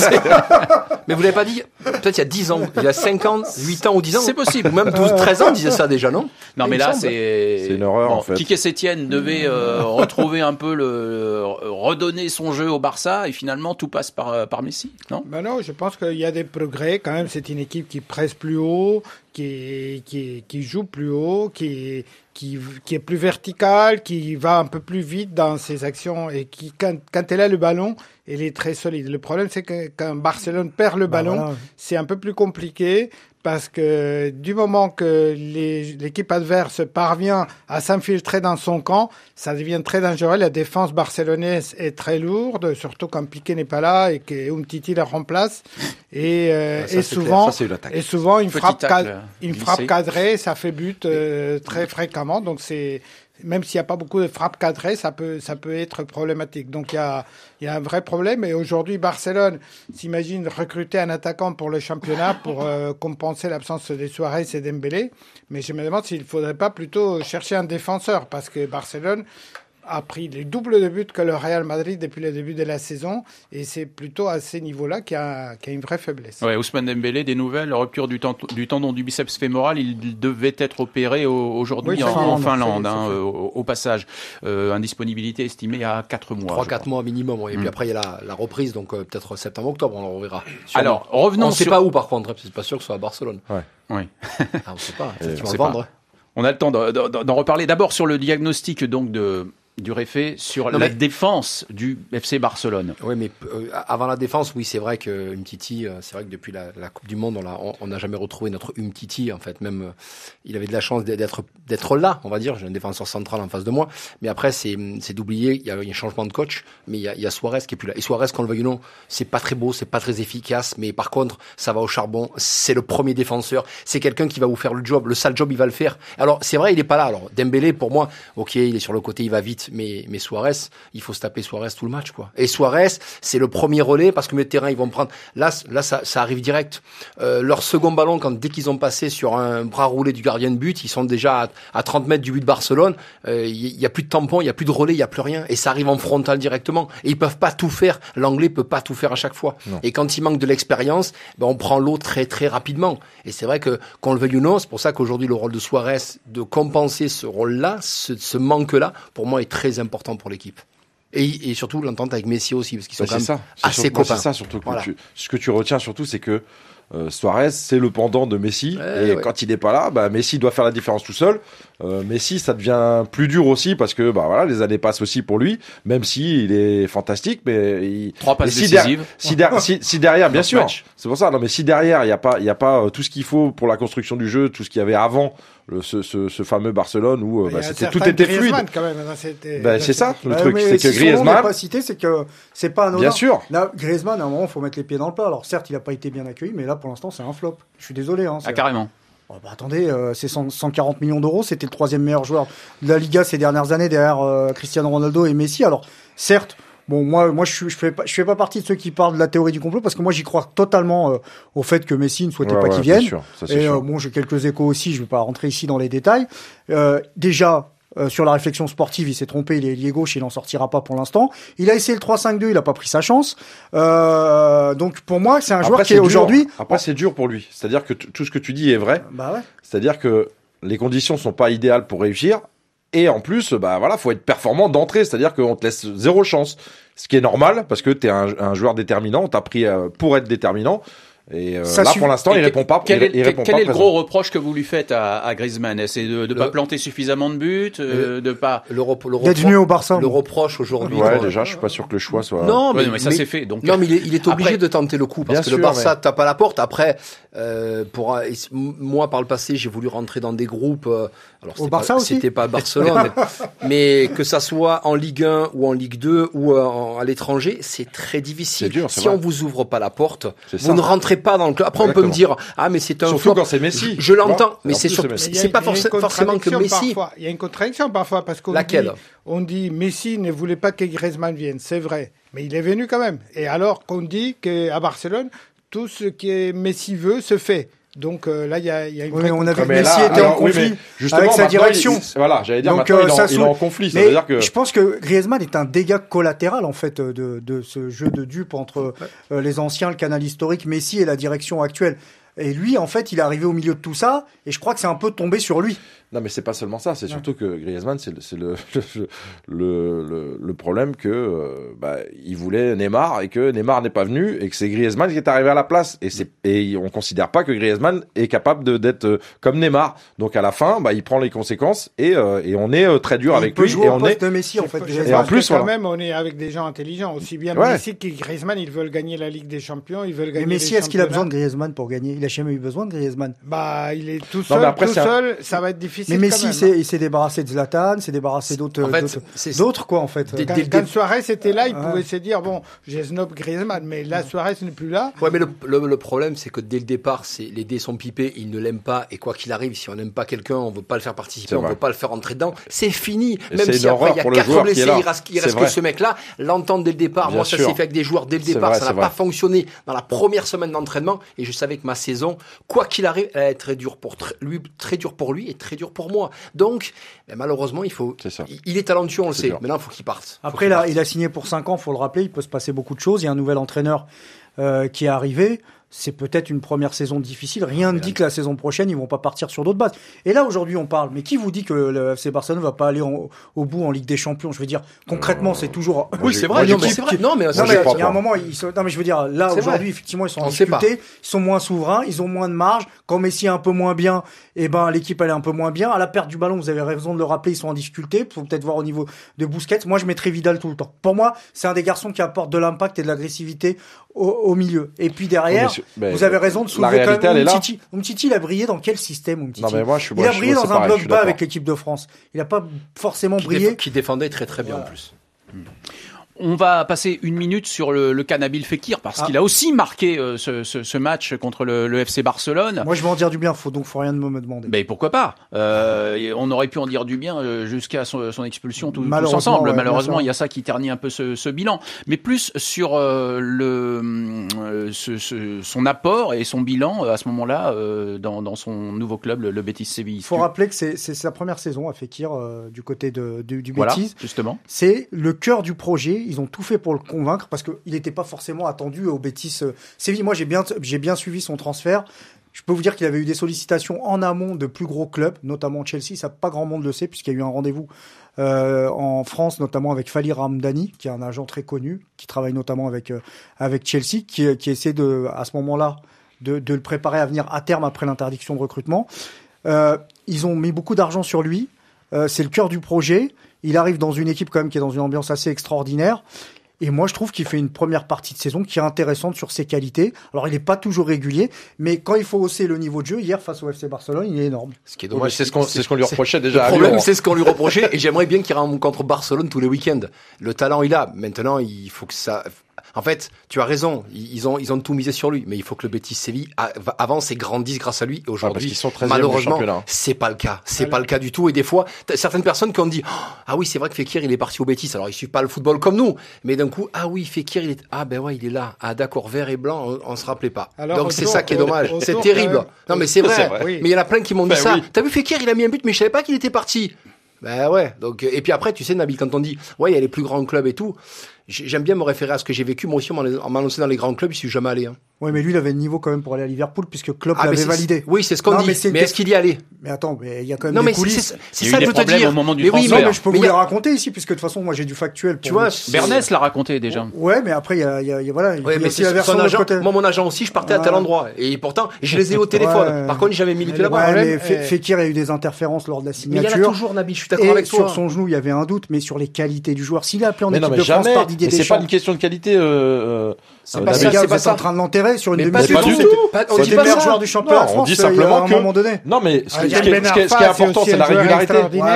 Mais vous l'avez pas dit peut-être il y a dix ans, il y a cinquante, huit ans ou dix ans. C'est possible. Ou même douze, treize ans, on disait ça déjà, non? Non, mais là, c'est. C'est une horreur, bon, en fait. Quique Setién devait euh, retrouver un peu le, euh, redonner son jeu au Barça et finalement tout passe par, par Messi, non? Ben non, je pense qu'il y a des progrès quand même. C'est une équipe qui presse plus haut, qui, qui, qui joue plus haut, qui, qui, qui est plus verticale, qui va un peu plus vite dans ses actions et qui, quand, quand elle a le ballon, elle est très solide. Le problème, c'est que quand Barcelone perd le ballon, bah voilà. c'est un peu plus compliqué parce que du moment que les, l'équipe adverse parvient à s'infiltrer dans son camp, ça devient très dangereux. La défense barcelonaise est très lourde, surtout quand Piqué n'est pas là et que Umtiti la remplace. Et, euh, ça, et souvent, ça, et souvent une frappe, tacle, une frappe cadrée, ça fait but euh, très fréquemment. Donc c'est même s'il n'y a pas beaucoup de frappes cadrées, ça peut, ça peut être problématique. Donc il y a, il y a un vrai problème. Et aujourd'hui, Barcelone s'imagine recruter un attaquant pour le championnat pour euh, compenser l'absence de Suarez et Dembélé. Mais je me demande s'il ne faudrait pas plutôt chercher un défenseur parce que Barcelone a pris les doubles de buts que le Real Madrid depuis le début de la saison et c'est plutôt à ces niveaux-là qu'il y a, qu'il y a une vraie faiblesse. Ouais, Ousmane Dembélé, des nouvelles, rupture du, tend- du tendon du biceps fémoral, il devait être opéré au- aujourd'hui oui, en, en Finlande, hein, euh, au, au passage. Euh, indisponibilité estimée à quatre mois. trois quatre mois minimum, ouais. Et mmh. puis après il y a la, la reprise, donc euh, peut-être septembre-octobre, on reverra. Alors, revenons on ne sait sur... pas où par contre, hein, c'est pas sûr que ce soit à Barcelone. Ouais. Oui. ah, on ne sait pas, euh, on sait vendre. Pas. On a le temps de, de, d'en reparler. D'abord sur le diagnostic donc de... du réfé sur non, la mais... défense du F C Barcelone. Oui, mais euh, avant la défense, oui, c'est vrai que Umtiti, euh, c'est vrai que depuis la, la Coupe du Monde, on n'a on, on jamais retrouvé notre Umtiti. En fait, même euh, il avait de la chance d'être d'être là, on va dire. J'ai un défenseur central en face de moi, mais après c'est c'est d'oublier. Il y a un changement de coach, mais il y a, il y a Suarez qui est plus là. Et Suarez, qu'on le veuille ou non, c'est pas très beau, c'est pas très efficace, mais par contre, ça va au charbon. C'est le premier défenseur. C'est quelqu'un qui va vous faire le job, le sale job, il va le faire. Alors c'est vrai, il est pas là. Alors Dembélé, pour moi, ok, il est sur le côté, il va vite. Mais, mais Suarez, il faut se taper Suarez tout le match, quoi. Et Suarez, c'est le premier relais parce que mes terrains, ils vont prendre. Là, là, ça, ça arrive direct. Euh, leur second ballon, quand dès qu'ils ont passé sur un bras roulé du gardien de but, ils sont déjà à, à trente mètres du but de Barcelone. Il euh, y, y a plus de tampon, il y a plus de relais, il y a plus rien. Et ça arrive en frontal directement. Et ils peuvent pas tout faire. L'anglais peut pas tout faire à chaque fois. Non. Et quand il manque de l'expérience, ben on prend l'eau très très rapidement. Et c'est vrai que qu'on le veuille ou non, c'est pour ça qu'aujourd'hui le rôle de Suarez de compenser ce rôle-là, ce, ce manque-là, pour moi est très important pour l'équipe. Et, et surtout l'entente avec Messi aussi, parce qu'ils sont bah, quand même ça. assez sur, copains. C'est ça surtout. Que voilà. tu, ce que tu retiens surtout, c'est que euh, Suarez, c'est le pendant de Messi. Ouais, et ouais. quand il n'est pas là, bah, Messi doit faire la différence tout seul. Euh, Messi, ça devient plus dur aussi parce que bah voilà, les années passent aussi pour lui, même si il est fantastique, mais il... trois passes si décisives. Der... Si, der... si, si derrière, bien sûr, match. C'est pour ça. Non, mais si derrière, il y a pas, il y a pas euh, tout ce qu'il faut pour la construction du jeu, tout ce qu'il y avait avant. Le, ce, ce, ce fameux Barcelone où bah, c'était, tout était fluide. Quand même, hein, c'était... Bah, c'est ça le bah, truc, c'est si que Griezmann. Pas cité, c'est que c'est pas anodin. Bien sûr. Là, Griezmann, à un moment, faut mettre les pieds dans le plat. Alors certes, il a pas été bien accueilli, mais là, pour l'instant, c'est un flop. Je suis désolé. Hein, ah carrément. Oh bah attendez, euh, c'est cent, cent quarante millions d'euros, c'était le troisième meilleur joueur de la Liga ces dernières années derrière euh, Cristiano Ronaldo et Messi. Alors certes, bon moi moi je je fais pas je fais pas partie de ceux qui parlent de la théorie du complot parce que moi j'y crois totalement euh, au fait que Messi ne souhaitait ouais, pas ouais, qu'il vienne. Sûr, ça, et sûr. Euh, bon j'ai quelques échos aussi, je vais pas rentrer ici dans les détails. Euh, déjà Euh, sur la réflexion sportive, il s'est trompé, il est ailier gauche, il n'en sortira pas pour l'instant. Il a essayé le trois cinq deux, il a pas pris sa chance. Euh, donc pour moi, c'est un Après, joueur qui c'est est dur. aujourd'hui. Après, c'est dur pour lui. C'est-à-dire que t- tout ce que tu dis est vrai. Bah ouais. C'est-à-dire que les conditions sont pas idéales pour réussir. Et en plus, bah voilà, faut être performant d'entrée. C'est-à-dire qu'on te laisse zéro chance. Ce qui est normal parce que t'es un, un joueur déterminant. On t'a pris euh, pour être déterminant. Et euh, là, pour l'instant, il répond pas. Quel il, est, il répond quel pas est le présent. gros reproche que vous lui faites à, à Griezmann? C'est de ne pas planter suffisamment de buts, euh, de pas le, rep- le d'être venu au Barça. Le reproche aujourd'hui. Ouais, quoi. déjà, je suis pas sûr que le choix soit. Non, mais, ouais, non, mais ça mais, c'est fait. Donc non, mais il est, il est obligé après, de tenter le coup parce que sûr, le Barça mais... tape à la porte. Après, euh, pour moi, par le passé, j'ai voulu rentrer dans des groupes. Euh, alors au Barça pas, aussi. C'était pas Barcelone, mais, mais que ça soit en Ligue un ou en Ligue deux ou euh, en, à l'étranger, c'est très difficile. C'est dur, si c'est on vrai. vous ouvre pas la porte, C'est vous ça. ne rentrez pas dans le club. Après, Exactement. on peut me dire, ah, mais c'est un Surtout flop. quand c'est Messi. Je, je l'entends, Ouais. mais En c'est plus, sur- c'est Messi. c'est pas Il y a une forc- forcément que contradiction Messi. parfois. Il y a une contradiction parfois parce qu'on Laquelle dit, on dit Messi ne voulait pas que Griezmann vienne, c'est vrai, mais il est venu quand même. Et alors qu'on dit qu'à Barcelone, tout ce que Messi veut se fait. Donc euh, là, il y a, il y a une Oui, vraie mais on a vu que Mais Messi là, était alors, en oui, conflit mais justement, avec sa maintenant, direction. il- voilà, j'allais dire, Donc, maintenant, euh, il, est en, ça il est saoule. en conflit. Ça Mais veut dire que. je pense que Griezmann est un dégât collatéral en fait de, de ce jeu de dupe entre euh, les anciens, le canal historique, Messi et la direction actuelle. Et lui, en fait, il est arrivé au milieu de tout ça, et je crois que c'est un peu tombé sur lui. Non, mais c'est pas seulement ça. C'est surtout que Griezmann, c'est le, c'est le, le, le, le, le problème que euh, bah, il voulait Neymar et que Neymar n'est pas venu et que c'est Griezmann qui est arrivé à la place. Et c'est et on considère pas que Griezmann est capable de d'être euh, comme Neymar. Donc à la fin, bah, il prend les conséquences et euh, et on est euh, très dur Et avec il peut lui. jouer Et au on poste est de Messi en fait. Et Et en plus, quand voilà. même, on est avec des gens intelligents. Aussi bien Ouais. Messi que Griezmann, ils veulent gagner la Ligue des Champions, ils veulent Mais gagner. Messi, les est-ce qu'il a besoin championnats. de Griezmann pour gagner? Il a jamais eu besoin de Griezmann. Bah, il est tout Non, seul, mais après, tout c'est un- seul, ça va être difficile. Mais quand Messi, même, c'est- hein. il s'est débarrassé de Zlatan, s'est débarrassé d'autres, En fait, d'autres, c'est- d'autres, quoi en fait. Des- Quand, des- quand Suarez était là, il Ouais. pouvait se dire bon, j'ai snob Griezmann, mais là Suarez n'est plus là. Ouais, mais le, le, le problème, c'est que dès le départ, c'est les dés sont pipés, ils ne l'aiment pas, et quoi qu'il arrive, si on n'aime pas quelqu'un, on veut pas le faire participer, C'est on vrai. veut pas le faire entrer dedans, c'est fini. Et Même c'est si une après horreur il y a pour le quatre joueur qui est blessés, là. il reste, il C'est reste que vrai. ce mec-là, l'entendre dès le départ. Bien Moi, ça sûr. s'est fait avec des joueurs dès le C'est départ, vrai, ça c'est n'a pas vrai. fonctionné dans la première semaine d'entraînement, et je savais que ma saison, quoi qu'il arrive, elle allait être très dure pour tr- lui, très dur pour lui et très dur pour moi. Donc, ben, malheureusement, il faut, C'est ça. il, il est talentueux, on le C'est sait. dur. Maintenant, il faut qu'il parte. Faut Après, qu'il là, parte. il a signé pour cinq ans, faut le rappeler, il peut se passer beaucoup de choses. Il y a un nouvel entraîneur euh, qui est arrivé. C'est peut-être une première saison difficile. Rien ne dit que la saison prochaine, ils vont pas partir sur d'autres bases. Et là, aujourd'hui, on parle. Mais qui vous dit que le F C Barcelone va pas aller en- au bout en Ligue des Champions? Je veux dire, concrètement, c'est toujours. Oui, c'est vrai, Moi, non, mais j'y c'est crois. vrai. Non, mais Non, ça, mais j'y crois il y a un pas. moment, ils sont... non, mais je veux dire, là, C'est aujourd'hui, vrai. effectivement, ils sont en On sait pas. difficulté, ils sont moins souverains, ils ont moins de marge. Quand Messi est un peu moins bien, eh ben, l'équipe, elle est un peu moins bien. À la perte du ballon, vous avez raison de le rappeler, ils sont en difficulté. Faut peut-être voir au niveau de Busquets. Moi, je mettrais Vidal tout le temps. Pour moi, c'est un des garçons qui apporte de l'impact et de l'agressivité au, au milieu. Et puis derrière, Oui, mais c'est- vous avez raison de la soulever réalité, quand elle est même là. Umtiti. Umtiti, il a brillé dans quel système, Umtiti? Non, mais moi, je suis- Il moi, a je- brillé moi, dans c'est un pareil, je bloc suis bas d'accord. avec l'équipe de France. Il n'a pas forcément qui, brillé. déf- qui défendait très très bien en plus. On va passer une minute sur le, le cas Nabil Fekir parce Ah. qu'il a aussi marqué euh, ce, ce, ce match contre le, le F C Barcelone. Moi, je vais en dire du bien, faut donc faut rien de me demander. Mais pourquoi pas euh, et On aurait pu en dire du bien euh, jusqu'à son, son expulsion tout, tous Malheureusement, ensemble. ouais, Malheureusement, bien sûr. il y a ça qui ternit un peu ce, ce bilan. Mais plus sur euh, le, euh, ce, ce, son apport et son bilan euh, à ce moment-là euh, dans, dans son nouveau club, le, le Betis Séville. Il faut rappeler que c'est, c'est sa première saison à Fekir euh, du côté de, du, du Voilà, Betis. justement. C'est le cœur du projet. Ils ont tout fait pour le convaincre parce qu'il n'était pas forcément attendu au Betis euh, Séville. Moi, j'ai bien, j'ai bien suivi son transfert. Je peux vous dire qu'il avait eu des sollicitations en amont de plus gros clubs, notamment Chelsea. Ça, pas grand monde le sait puisqu'il y a eu un rendez-vous euh, en France, notamment avec Fali Ramdani, qui est un agent très connu, qui travaille notamment avec euh, avec Chelsea, qui, qui essaie de, à ce moment-là, de, de le préparer à venir à terme après l'interdiction de recrutement. Euh, ils ont mis beaucoup d'argent sur lui. Euh, c'est le cœur du projet. Il arrive dans une équipe quand même qui est dans une ambiance assez extraordinaire. Et moi, je trouve qu'il fait une première partie de saison qui est intéressante sur ses qualités. Alors, il n'est pas toujours régulier, mais quand il faut hausser le niveau de jeu, hier, face au F C Barcelone, il est énorme. Ce qui est Ouais, dommage, mais c'est ce qu'on, c'est ce qu'on lui reprochait Le déjà à problème, Lyon. c'est ce qu'on lui reprochait, et j'aimerais bien qu'il rentre contre Barcelone tous les week-ends. Le talent, il a. Maintenant, il faut que ça. En fait, tu as raison. Ils ont, ils ont tout misé sur lui. Mais il faut que le Betis Séville avance et grandisse grâce à lui. Et aujourd'hui, ah, malheureusement, c'est pas le cas. C'est pas le cas du tout. Et des fois, certaines personnes qui ont dit, oh, ah oui, c'est vrai que Fekir, il est parti au Betis. Alors, il suit pas le football comme nous. Mais d'un coup, ah oui, Fekir, il est, ah ben ouais, il est là. Ah d'accord, vert et blanc, on, on se rappelait pas. Alors, donc c'est ça qui est dommage. C'est terrible. Euh, non mais c'est vrai. C'est vrai. Oui. Mais il y en a plein qui m'ont dit ben, ça. Oui. T'as vu Fekir, il a mis un but, mais je savais pas qu'il était parti. Ben ouais. Donc et puis après, tu sais, Nabil, quand on dit ouais, il y a les plus grands clubs et tout, j'aime bien me référer à ce que j'ai vécu. Moi aussi, on m'a annoncé dans les grands clubs, je suis jamais allé. Hein. Oui, mais lui, il avait le niveau quand même pour aller à Liverpool, puisque Klopp ah, l'avait validé. Oui, c'est ce qu'on dit. Mais, mais est-ce qu'il y allait? Mais attends, mais il y a quand même non, des coulisses. C'est ça que je veux te dire. Au moment du mais oui, mais, mais je peux mais vous a... les raconter ici, puisque de toute façon, moi, j'ai du factuel. Tu vois, Bernès l'a raconté déjà. Ouais, mais après, il y a, il y a, voilà, il ouais, y a aussi la version de côté. Moi, mon agent aussi, je partais à tel endroit, et pourtant, je les ai au téléphone. Par contre, j'avais mis les pieds là-bas. Mais Fekir a eu des interférences lors de la signature. Mais il y en a toujours, Nabil. Je suis d'accord avec toi. Sur son genou, il y avait un doute, mais sur les qualités du joueur. S'il a appelé en équipe de France par Didier Deschamps, c'est pas une question de qualité. C'est pas ça, c'est pas en train de l'enterrer sur une demi-saison. On dit pas meilleur joueur du championnat de France. On dit simplement que. Non, mais ce qui est important, c'est la régularité.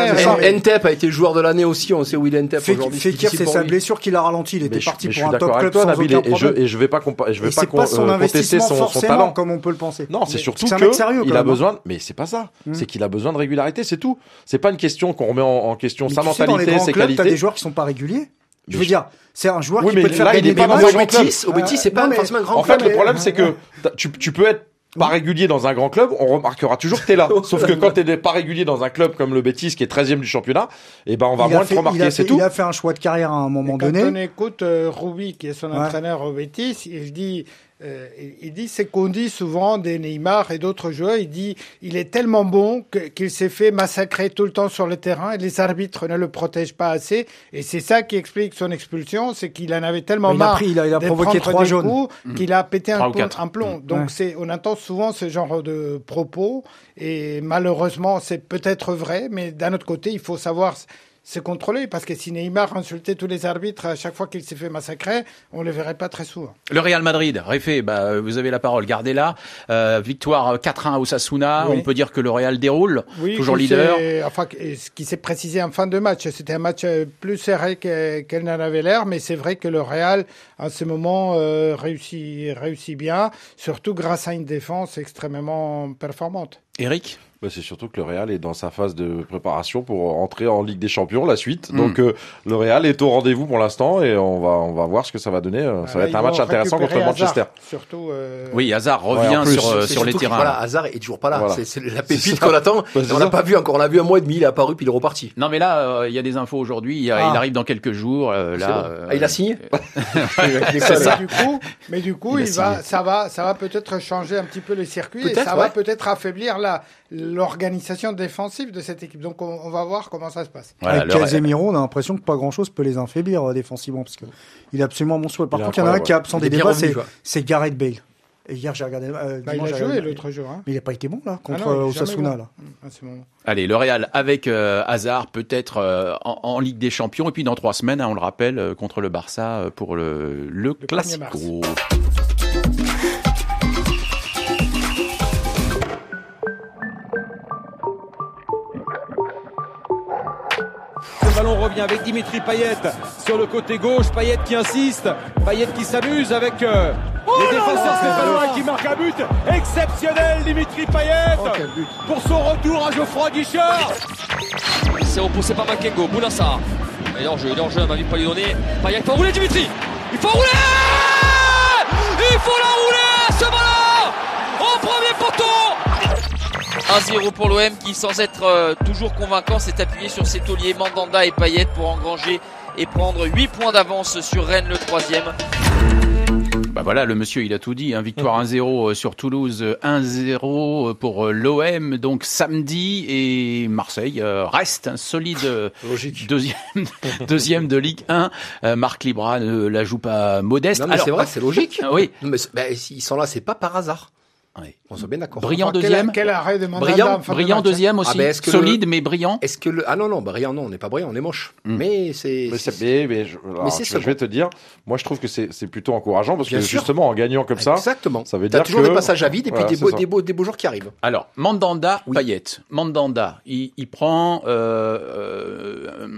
Ntep a été joueur de l'année aussi. On sait où il est Ntep aujourd'hui. Fekir, c'est sa blessure qui l'a ralenti. Il était parti pour un top club sans aucun problème. Et je vais pas contester son talent comme on peut le penser. Non, c'est surtout qu'il a besoin. Mais c'est pas ça. C'est qu'il a besoin de régularité, c'est tout. C'est pas une question qu'on remet en question sa mentalité, ses qualités. T'as des joueurs qui sont pas réguliers. Je veux dire, c'est un joueur oui, qui peut te faire gagner des matchs. Au Betis, au Betis, c'est pas forcément un grand club. En fait, le problème, c'est que tu, tu peux être pas régulier dans un grand club, on remarquera toujours que t'es là. Sauf que quand t'es pas régulier dans un club comme le Betis, qui est treizième du championnat, eh ben, on va moins te remarquer, c'est tout. Il a fait un choix de carrière à un moment donné. Quand on écoute euh, Roubi, qui est son entraîneur au Betis, il dit, Euh, il dit, c'est qu'on dit souvent des Neymar et d'autres joueurs, il dit, il est tellement bon que, qu'il s'est fait massacrer tout le temps sur le terrain et les arbitres ne le protègent pas assez. Et c'est ça qui explique son expulsion, c'est qu'il en avait tellement il marre. A pris, il a, il a provoqué trois jaunes. Coups, mmh. qu'il a pété un, plomb, un plomb. Mmh. Donc ouais. c'est, on entend souvent ce genre de propos et malheureusement c'est peut-être vrai, mais d'un autre côté, il faut savoir se contrôler, parce que si Neymar insultait tous les arbitres à chaque fois qu'il s'est fait massacrer, on ne le verrait pas très souvent. Le Real Madrid, Réfé, bah, vous avez la parole, gardez-la. Euh, victoire quatre un à Osasuna, oui. On peut dire que le Real déroule, oui, toujours leader. Enfin, ce qui s'est précisé en fin de match, c'était un match plus serré que, qu'elle n'en avait l'air, mais c'est vrai que le Real, en ce moment, euh, réussit, réussit bien, surtout grâce à une défense extrêmement performante. Eric ? Bah, c'est surtout que le Real est dans sa phase de préparation pour entrer en Ligue des Champions, la suite. Mmh. Donc euh, le Real est au rendez-vous pour l'instant et on va on va voir ce que ça va donner. Ah, ça va être un match intéressant contre Manchester. Hazard, surtout. Euh... Oui, Hazard revient ouais, sur euh, sur les terrains. Voilà, Hazard est toujours pas là. Voilà. C'est, c'est la pépite qu'on attend. Bah, on l'a pas vu encore. On l'a vu un mois et demi. Il est apparu puis il est reparti. Non, mais là, il euh, y a des infos aujourd'hui. Il, ah. il arrive dans quelques jours. Euh, là, bon. euh, ah, il a signé. C'est ça. Du coup, mais du coup, il, il va, ça va, ça va peut-être changer un petit peu le circuit peut-être, et ça ouais. va peut-être affaiblir la l'organisation défensive de cette équipe. Donc on, on va voir comment ça se passe. Voilà, avec Casemiro, on a l'impression que pas grand-chose peut les affaiblir euh, défensivement, parce que il est absolument monstrueux. Par il contre, il y en a un qui est absent des débats, c'est, c'est Gareth Bale. Et hier, j'ai regardé. Euh, bah, dimanche, il a joué regardé, l'autre jour. Hein. Mais il n'a pas été bon là contre ah non, Osasuna bon. là. Ah, c'est bon. Allez, le Real avec euh, Hazard peut-être euh, en, en Ligue des Champions et puis dans trois semaines, hein, on le rappelle, euh, contre le Barça euh, pour le le, le Classico. Le ballon revient avec Dimitri Payet sur le côté gauche. Payet qui insiste. Payet qui s'amuse avec euh, oh les défenseurs stéphanois qui marquent un but exceptionnel. Dimitri Payet oh, pour son retour à Geoffroy Guichard. C'est repoussé par Makengo. Bounassar. Et l'enjeu, l'enjeu, ma vie pas lui donner. Payet, il faut rouler Dimitri. Il faut rouler. Il faut la rouler ce ballon au premier poteau. un zéro pour l'O M qui, sans être euh, toujours convaincant, s'est appuyé sur ses tauliers Mandanda et Payet pour engranger et prendre huit points d'avance sur Rennes, le troisième. Bah voilà, le monsieur, il a tout dit. Hein. Victoire un zéro sur Toulouse, un zéro pour l'O M. Donc samedi, et Marseille euh, reste un solide euh, deuxième, deuxième de Ligue un. Euh, Marc Libra ne la joue pas modeste. Non mais Alors, c'est vrai, c'est logique. Oui. Non, mais bah, s'ils sont là, c'est pas par hasard. Oui. On soit bien d'accord. Brillant enfin, deuxième. Quel, quel arrêt de Mandanda brillant, brillant de deuxième aussi. Ah, ben solide le... mais brillant. Est-ce que le ah non non brillant non on n'est pas brillant on est moche. Mm. Mais c'est. Mais, c'est... mais, mais, je... Alors, mais c'est je, je vais te dire moi je trouve que c'est c'est plutôt encourageant parce bien que sûr. Justement en gagnant comme ça. Exactement. Ça veut T'as dire toujours que... des passages à vide et puis voilà, des, beaux, des beaux des beaux jours qui arrivent. Alors Mandanda oui. Payet. Mandanda il, il prend euh, euh,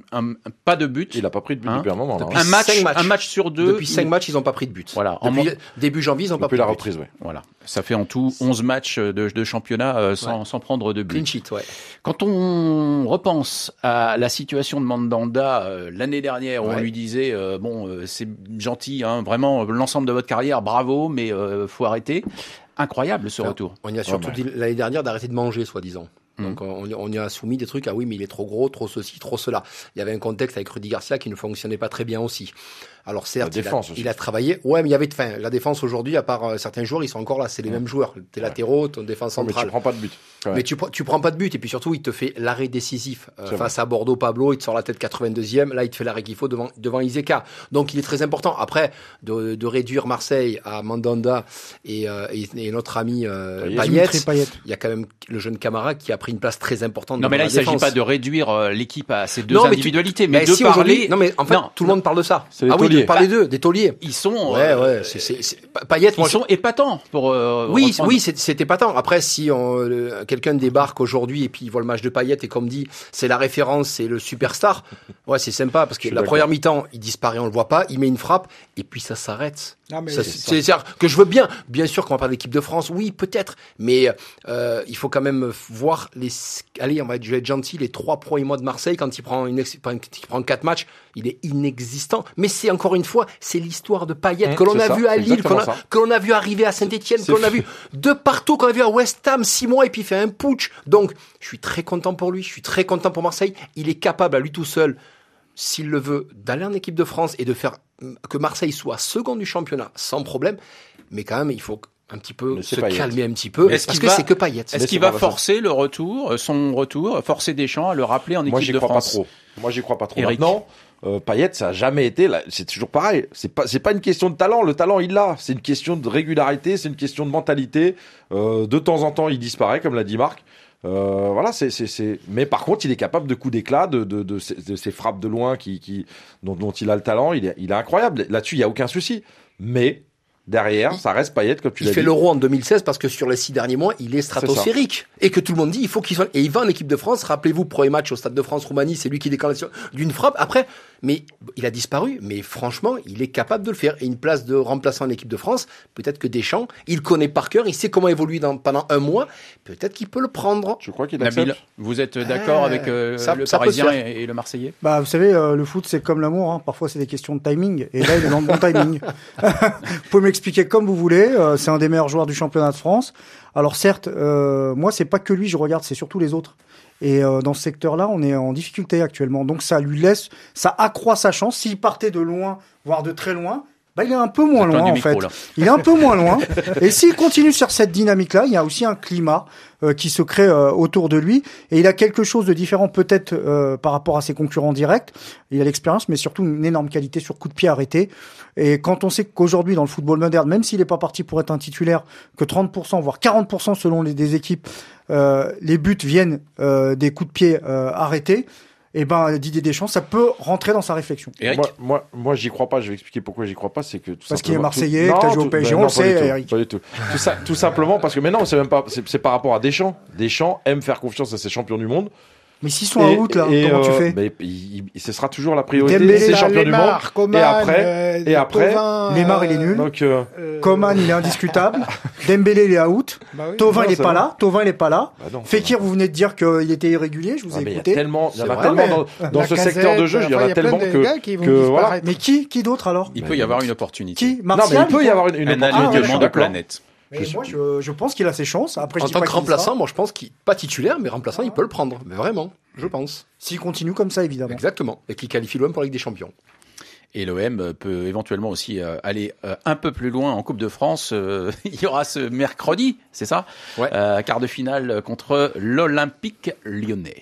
un, un, pas de but. Il n'a pas pris de but hein depuis un moment. Depuis un match, matchs. un match sur deux. Depuis cinq il... matchs, ils n'ont pas pris de but. Voilà. Depuis en... début janvier, ils n'ont pas pris la de but. reprise, ouais. Voilà. Ça fait en tout onze matchs de, de championnat euh, sans, ouais. sans prendre de but. Clean sheet, ouais. Quand on repense à la situation de Mandanda euh, l'année dernière, où ouais. on lui disait euh, bon, euh, c'est gentil, hein, vraiment l'ensemble de votre carrière, bravo, mais euh, faut arrêter. Incroyable ce enfin, retour. On y a surtout ouais, dit l'année dernière d'arrêter de manger, soi-disant. Donc mmh. on, on y a soumis des trucs, ah oui mais il est trop gros, trop ceci, trop cela. Il y avait un contexte avec Rudy Garcia qui ne fonctionnait pas très bien aussi. Alors certes, il a, il a travaillé, ouais mais il y avait, enfin la défense aujourd'hui, à part euh, certains joueurs, ils sont encore là, c'est les mmh. mêmes joueurs, tes ouais. latéraux, ton défense centrale. Mais tu prends pas de but. Mais tu, tu prends pas de but et puis surtout il te fait l'arrêt décisif euh, face vrai. à Bordeaux. Pablo, il te sort la tête quatre-vingt-deuxième, là il te fait l'arrêt qu'il faut devant devant Iseka. Donc il est très important. Après de, de réduire Marseille à Mandanda et, euh, et, et notre ami euh, Payet, il y a quand même le jeune Camara qui a pris une place très importante. Non mais là il défense. s'agit pas de réduire euh, l'équipe à ces deux non, individualités, mais, tu, mais, mais de si parler. Non mais en fait non, tout le monde parle de ça. C'est ah oui, de parler d'eux, des tauliers. Ils sont. Ouais euh, ouais. C'est, c'est, c'est... Payet, ils moi, sont je... épatants pour. Euh, oui reprendre. oui c'est, c'est épatant. Après si on, le, quelqu'un débarque aujourd'hui et puis il voit le match de Payet et comme dit c'est la référence, c'est le superstar. Ouais c'est sympa parce que la première mi-temps il disparaît, on le voit pas, il met une frappe et puis ça s'arrête. Non, mais ça, c'est, c'est, c'est que je veux bien, bien sûr qu'on va parler de l'équipe de France, oui peut-être, mais euh, il faut quand même voir les, allez on va être, je vais être gentil, les trois premiers mois de Marseille quand il prend une, quand il prend quatre matchs, il est inexistant. Mais c'est encore une fois, c'est l'histoire de Payet mmh, que l'on a ça, vu à Lille, que l'on, a, que l'on a vu arriver à Saint-Etienne, que l'on a vu de partout, qu'on a vu à West Ham six mois et puis il fait un putsch. Donc je suis très content pour lui, je suis très content pour Marseille. Il est capable à lui tout seul, s'il le veut, d'aller en équipe de France et de faire que Marseille soit second du championnat sans problème. Mais quand même, il faut un petit peu se Payet. calmer un petit peu est-ce parce que va, c'est que Payet. Est-ce Mais qu'il va forcer le retour, son retour, forcer Deschamps à le rappeler en équipe Moi, j'y de crois France? Pas trop. Moi, j'y crois pas trop. Eric. Maintenant, euh, Payet, ça a jamais été. Là, c'est toujours pareil. C'est pas, c'est pas une question de talent. Le talent, il l'a. C'est une question de régularité. C'est une question de mentalité. Euh, de temps en temps, il disparaît, comme l'a dit Marc. Euh, voilà, c'est, c'est, c'est. Mais par contre, il est capable de coups d'éclat, de, de, de, de, de ses frappes de loin, qui, qui, dont, dont il a le talent. Il est, il est incroyable. Là-dessus, il y a aucun souci. Mais derrière, ça reste Payet, comme tu il l'as dit. Il fait l'Euro en deux mille seize parce que sur les six derniers mois, il est stratosphérique. Et que tout le monde dit, il faut qu'il soit, et il va en équipe de France. Rappelez-vous, premier match au Stade de France-Roumanie, c'est lui qui déclenche d'une frappe. Après, mais il a disparu. Mais franchement, il est capable de le faire. Et une place de remplaçant en équipe de France, peut-être que Deschamps, il connaît par cœur, il sait comment évoluer dans, pendant un mois. Peut-être qu'il peut le prendre. Je crois qu'il accepte. Nabil, vous êtes d'accord euh, avec euh, ça, le ça Parisien et, et le Marseillais? Bah, vous savez, euh, le foot, c'est comme l'amour. Hein. Parfois, c'est des questions de timing. Et là, il est dans le bon timing. Vous pouvez m'expliquer comme vous voulez. Euh, c'est un des meilleurs joueurs du championnat de France. Alors certes, euh, moi, c'est pas que lui, je regarde, c'est surtout les autres. Et euh, dans ce secteur-là, on est en difficulté actuellement. Donc ça lui laisse, ça accroît sa chance. S'il partait de loin, voire de très loin, bah il est un peu moins loin en micro, fait. Là. Il est un peu moins loin. Et s'il continue sur cette dynamique-là, il y a aussi un climat euh, qui se crée euh, autour de lui. Et il a quelque chose de différent peut-être euh, par rapport à ses concurrents directs. Il a l'expérience, mais surtout une énorme qualité sur coup de pied arrêté. Et quand on sait qu'aujourd'hui, dans le football moderne, même s'il n'est pas parti pour être un titulaire, que trente pour cent, voire quarante pour cent selon les des équipes, euh, les buts viennent euh, des coups de pied euh, arrêtés, et ben Didier Deschamps, ça peut rentrer dans sa réflexion. Eric. Moi, moi, moi, j'y crois pas. Je vais expliquer pourquoi j'y crois pas. C'est que tout parce qu'il est Marseillais, tout... que t'as joué au P S G, on le sait, Eric. Pas du tout. Tout ça, tout simplement parce que maintenant, c'est même pas, c'est, c'est par rapport à Deschamps. Deschamps aime faire confiance à ses champions du monde. Mais s'ils sont en route là, et comment euh, tu fais mais, il, il, ce sera toujours la priorité. Dembélé, c'est champion du monde. Coman, et après, euh, et après, Thauvin, Neymar il est nul. Donc, euh, Coman il est indiscutable. Dembélé il est out. Bah oui, Thauvin non, il est pas vrai. là. Thauvin il est pas là. Bah non, Fekir, vous venez de dire qu'il était irrégulier. Je vous ai ah, écouté. Il y a tellement, il y en a tellement dans, dans ce secteur de jeu. Il y en a tellement que, que voilà. Mais qui, qui d'autre alors? Il peut y avoir une opportunité. Qui? Martial. Non, mais il peut y avoir une alignement de planète. Mais moi, je, je pense qu'il a ses chances. Après, en je tant que remplaçant, moi, je pense qu'il pas titulaire, mais remplaçant, il peut le prendre. Mais vraiment, je pense. S'il continue comme ça, évidemment. Exactement. Et qu'il qualifie l'O M pour la Ligue des Champions. Et l'O M peut éventuellement aussi aller un peu plus loin en Coupe de France. Il y aura ce mercredi, c'est ça? Ouais. Euh, quart de finale contre l'Olympique Lyonnais.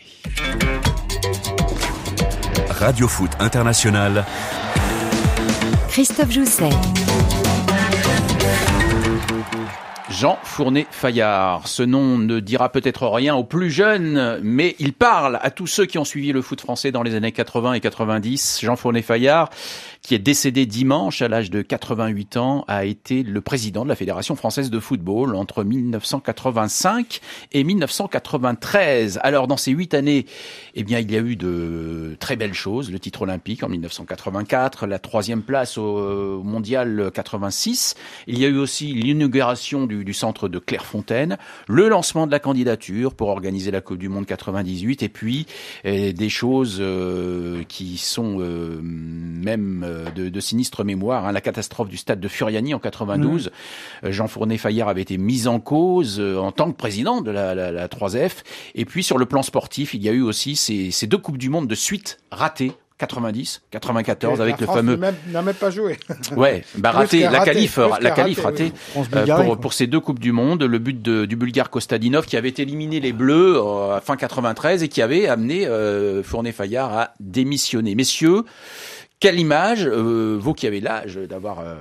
Radio Foot International. Christophe Jousset. Jean Fournet-Fayard. Ce nom ne dira peut-être rien aux plus jeunes, mais il parle à tous ceux qui ont suivi le foot français dans les années quatre-vingts et quatre-vingt-dix. Jean Fournet-Fayard, qui est décédé dimanche à l'âge de quatre-vingt-huit ans, a été le président de la Fédération française de football entre mille neuf cent quatre-vingt-cinq et mille neuf cent quatre-vingt-treize. Alors, dans ces huit années, eh bien, il y a eu de très belles choses. Le titre olympique en mille neuf cent quatre-vingt-quatre, la troisième place au mondial quatre-vingt-six. Il y a eu aussi l'inauguration du, du centre de Clairefontaine, le lancement de la candidature pour organiser la Coupe du Monde quatre-vingt-dix-huit, et puis eh, des choses euh, qui sont euh, même de, de sinistre mémoire, hein, la catastrophe du stade de Furiani en quatre-vingt-douze. Mmh. Jean Fournet-Fayard avait été mis en cause euh, en tant que président de la, la, la trois F. Et puis sur le plan sportif, il y a eu aussi ces, ces deux Coupes du Monde de suite ratées. quatre-vingt-dix, quatre-vingt-quatorze, avec le fameux. Même, n'a même pas joué. Ouais, bah raté, la raté, qualif, la qualif ratée oui. euh, pour, pour ces deux coupes du monde. Le but de, du Bulgare Kostadinov qui avait éliminé les Bleus euh, à fin quatre-vingt-treize et qui avait amené euh, Fournet-Fayard à démissionner. Messieurs, quelle image, euh, vous qui avez l'âge d'avoir euh,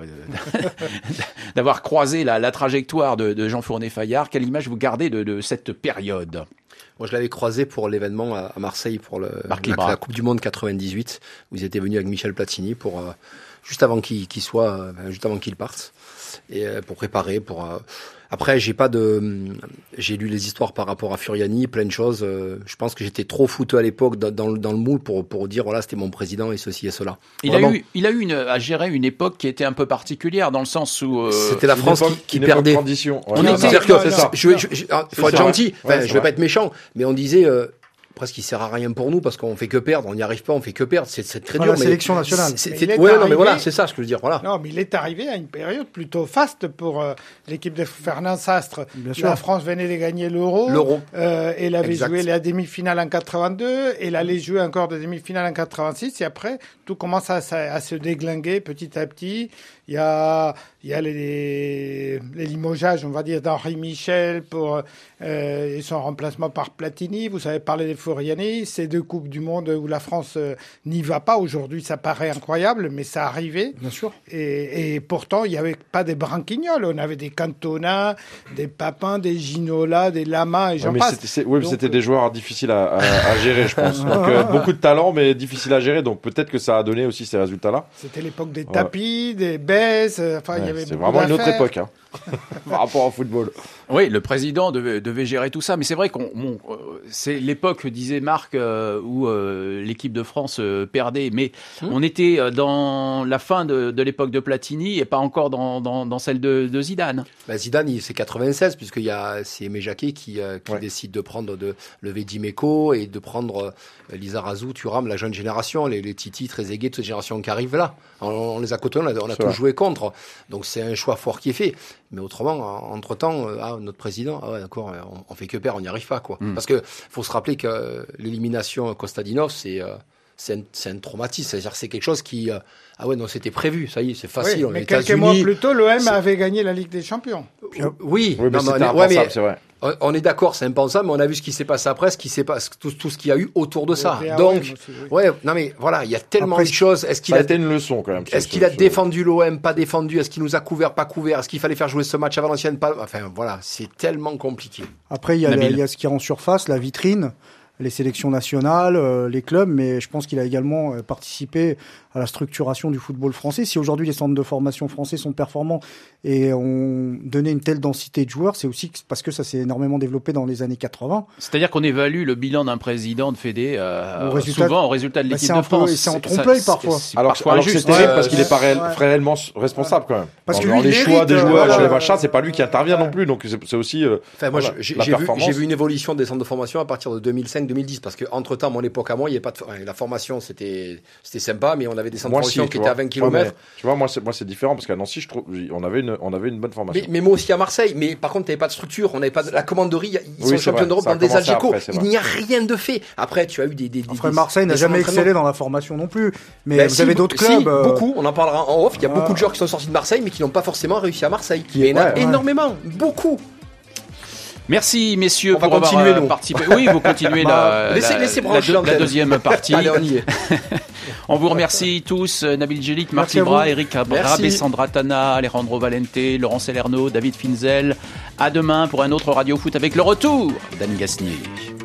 d'avoir croisé la, la trajectoire de, de Jean Fournet-Fayard, quelle image vous gardez de, de cette période? Moi, je l'avais croisé pour l'événement à Marseille pour le, la, la Coupe du Monde quatre-vingt-dix-huit, où ils étaient venus avec Michel Platini pour euh, juste avant qu'il, qu'il soit, euh, juste avant qu'il parte, et euh, pour préparer. Pour euh... après, j'ai pas de, j'ai lu les histoires par rapport à Furiani, plein de choses. Euh, je pense que j'étais trop fouteux à l'époque dans, dans, dans le moule pour pour dire voilà, c'était mon président et ceci et cela. Il Vraiment. a eu, il a eu une, à gérer une époque qui était un peu particulière dans le sens où euh, c'était la France époque, qui, qui perdait. Transition. Ouais. On était, c'est que, ça. Je, je, je, faut être gentil. Enfin, ouais, je vais vrai. pas être méchant, mais on disait. Euh, presque il sert à rien pour nous parce qu'on fait que perdre, on n'y arrive pas, on fait que perdre, c'est, c'est très dur. La sélection nationale. C'est, c'est, ouais, non, mais voilà, c'est ça ce que je veux dire. Voilà. Non, mais il est arrivé à une période plutôt faste pour euh, l'équipe de Fernand Sastre. Bien sûr. La France venait de gagner l'Euro. L'Euro. Euh, elle avait exact. joué la demi-finale en quatre-vingt-deux, elle allait jouer encore des demi-finales en quatre-vingt-six, et après tout commence à, à, à se déglinguer petit à petit. Il y a, il y a les, les limogeages, on va dire, d'Henri Michel pour euh, son remplacement par Platini. Vous avez parlé des Furiani, ces deux Coupes du Monde où la France euh, n'y va pas. Aujourd'hui, ça paraît incroyable, mais ça arrivait. Bien sûr. Et, et pourtant, il n'y avait pas des branquignoles. On avait des Cantona, des Papin, des Ginola, des Lama et j'en ouais, passe. C'était, c'est, oui, mais c'était des joueurs difficiles à, à, à gérer, je pense. Donc, euh, beaucoup de talent, mais difficiles à gérer. Donc peut-être que ça a donné aussi ces résultats-là. C'était l'époque des tapis, ouais. des baisse. Enfin, ouais, il y avait c'est vraiment d'affaires. Une autre époque hein, par rapport au football. Oui, le président devait, devait gérer tout ça, mais c'est vrai qu'on, bon, euh, c'est l'époque, disait Marc, euh, où euh, l'équipe de France euh, perdait, mais mmh. on était dans la fin de, de l'époque de Platini et pas encore dans, dans, dans celle de, de Zidane. Bah Zidane, il, c'est quatre-vingt-seize, puisqu'il y a c'est Aimé Jacquet qui, euh, qui ouais. décide de prendre de lever Dimeco et de prendre euh, Lizarazu, Thuram, la jeune génération, les, les Titi, Trezeguet, toute cette génération qui arrive là. On, on les a côtoyés, on a, on a tous joué contre. Donc c'est un choix fort qui est fait. Mais autrement, entre-temps, euh, ah, notre président, ah ouais, d'accord, on, on fait que perdre, on n'y arrive pas, quoi. Mm. Parce que faut se rappeler que euh, l'élimination Kostadinov, c'est, euh, c'est, un, c'est un traumatisme. C'est-à-dire que c'est quelque chose qui, euh, ah ouais, non, c'était prévu, ça y est, c'est facile. Oui, mais quelques mois plus tôt, l'O M c'est... avait gagné la Ligue des Champions. Euh, oui, oui, mais non, c'était mais, impensable, ouais, mais, c'est vrai. On est d'accord, c'est impensable, mais on a vu ce qui s'est passé après, ce qui s'est passé, tout, tout ce qu'il y a eu autour de ça. Donc, aussi, oui. ouais, non mais voilà, il y a tellement après, de choses. Est-ce qu'il ça a été une leçon quand même. Est-ce qu'il a défendu l'O M, pas défendu? Est-ce qu'il nous a couvert, pas couvert? Est-ce qu'il fallait faire jouer ce match à Valenciennes, pas? Enfin voilà, c'est tellement compliqué. Après, il y a, la, il y a ce qui est en surface, la vitrine, les sélections nationales, euh, les clubs, mais je pense qu'il a également euh, participé à la structuration du football français. Si aujourd'hui les centres de formation français sont performants et ont donné une telle densité de joueurs, c'est aussi parce que ça s'est énormément développé dans les années quatre-vingts. C'est-à-dire qu'on évalue le bilan d'un président de Fédé euh, au résultat, souvent au résultat de l'équipe bah, de France. Peu, et c'est en trompe-l'œil parfois. C'est, c'est alors, parfois alors injuste. C'est terrible ouais, parce qu'il n'est pas réel, ouais. réellement responsable quand même. Parce dans, que lui, dans les hérite, choix des joueurs, voilà, les machins, c'est pas lui qui intervient ouais. non plus. Donc c'est, c'est aussi euh, enfin, moi, voilà, j'ai, j'ai, vu, j'ai vu une évolution des centres de formation à partir de deux mille cinq deux mille dix parce que entre temps, mon époque à moi, il y avait pas de la formation, c'était c'était sympa, mais on avait des centres de formation qui étaient à vingt kilomètres. Tu vois, moi c'est moi c'est différent parce qu'à Nancy, je trouve, on avait une on avait une bonne formation. Mais, mais moi aussi à Marseille, mais par contre, t'avais pas de structure, on n'avait pas de la commanderie, ils sont champions d'Europe dans des Algeco. Il n'y a rien de fait. Après, tu as eu des des. Après, Marseille n'a jamais excellé dans la formation non plus. Mais vous avez d'autres clubs. Beaucoup. On en parlera en off. Il y a beaucoup de joueurs qui sont sortis de Marseille, mais qui n'ont pas forcément réussi à Marseille. Il y en a énormément, beaucoup. Merci messieurs on va pour continuer, avoir participé. Oui, vous continuez bah, la, laissez, laissez la, la, la deuxième partie. Allez, on y est. On vous remercie tous, Nabil Djelit, Marc Libra, Eric Abrab, Sandra Tana, Alejandro Valente, Laurent Salerno, David Finzel. À demain pour un autre Radio Foot avec le retour d'Anne Gasnier.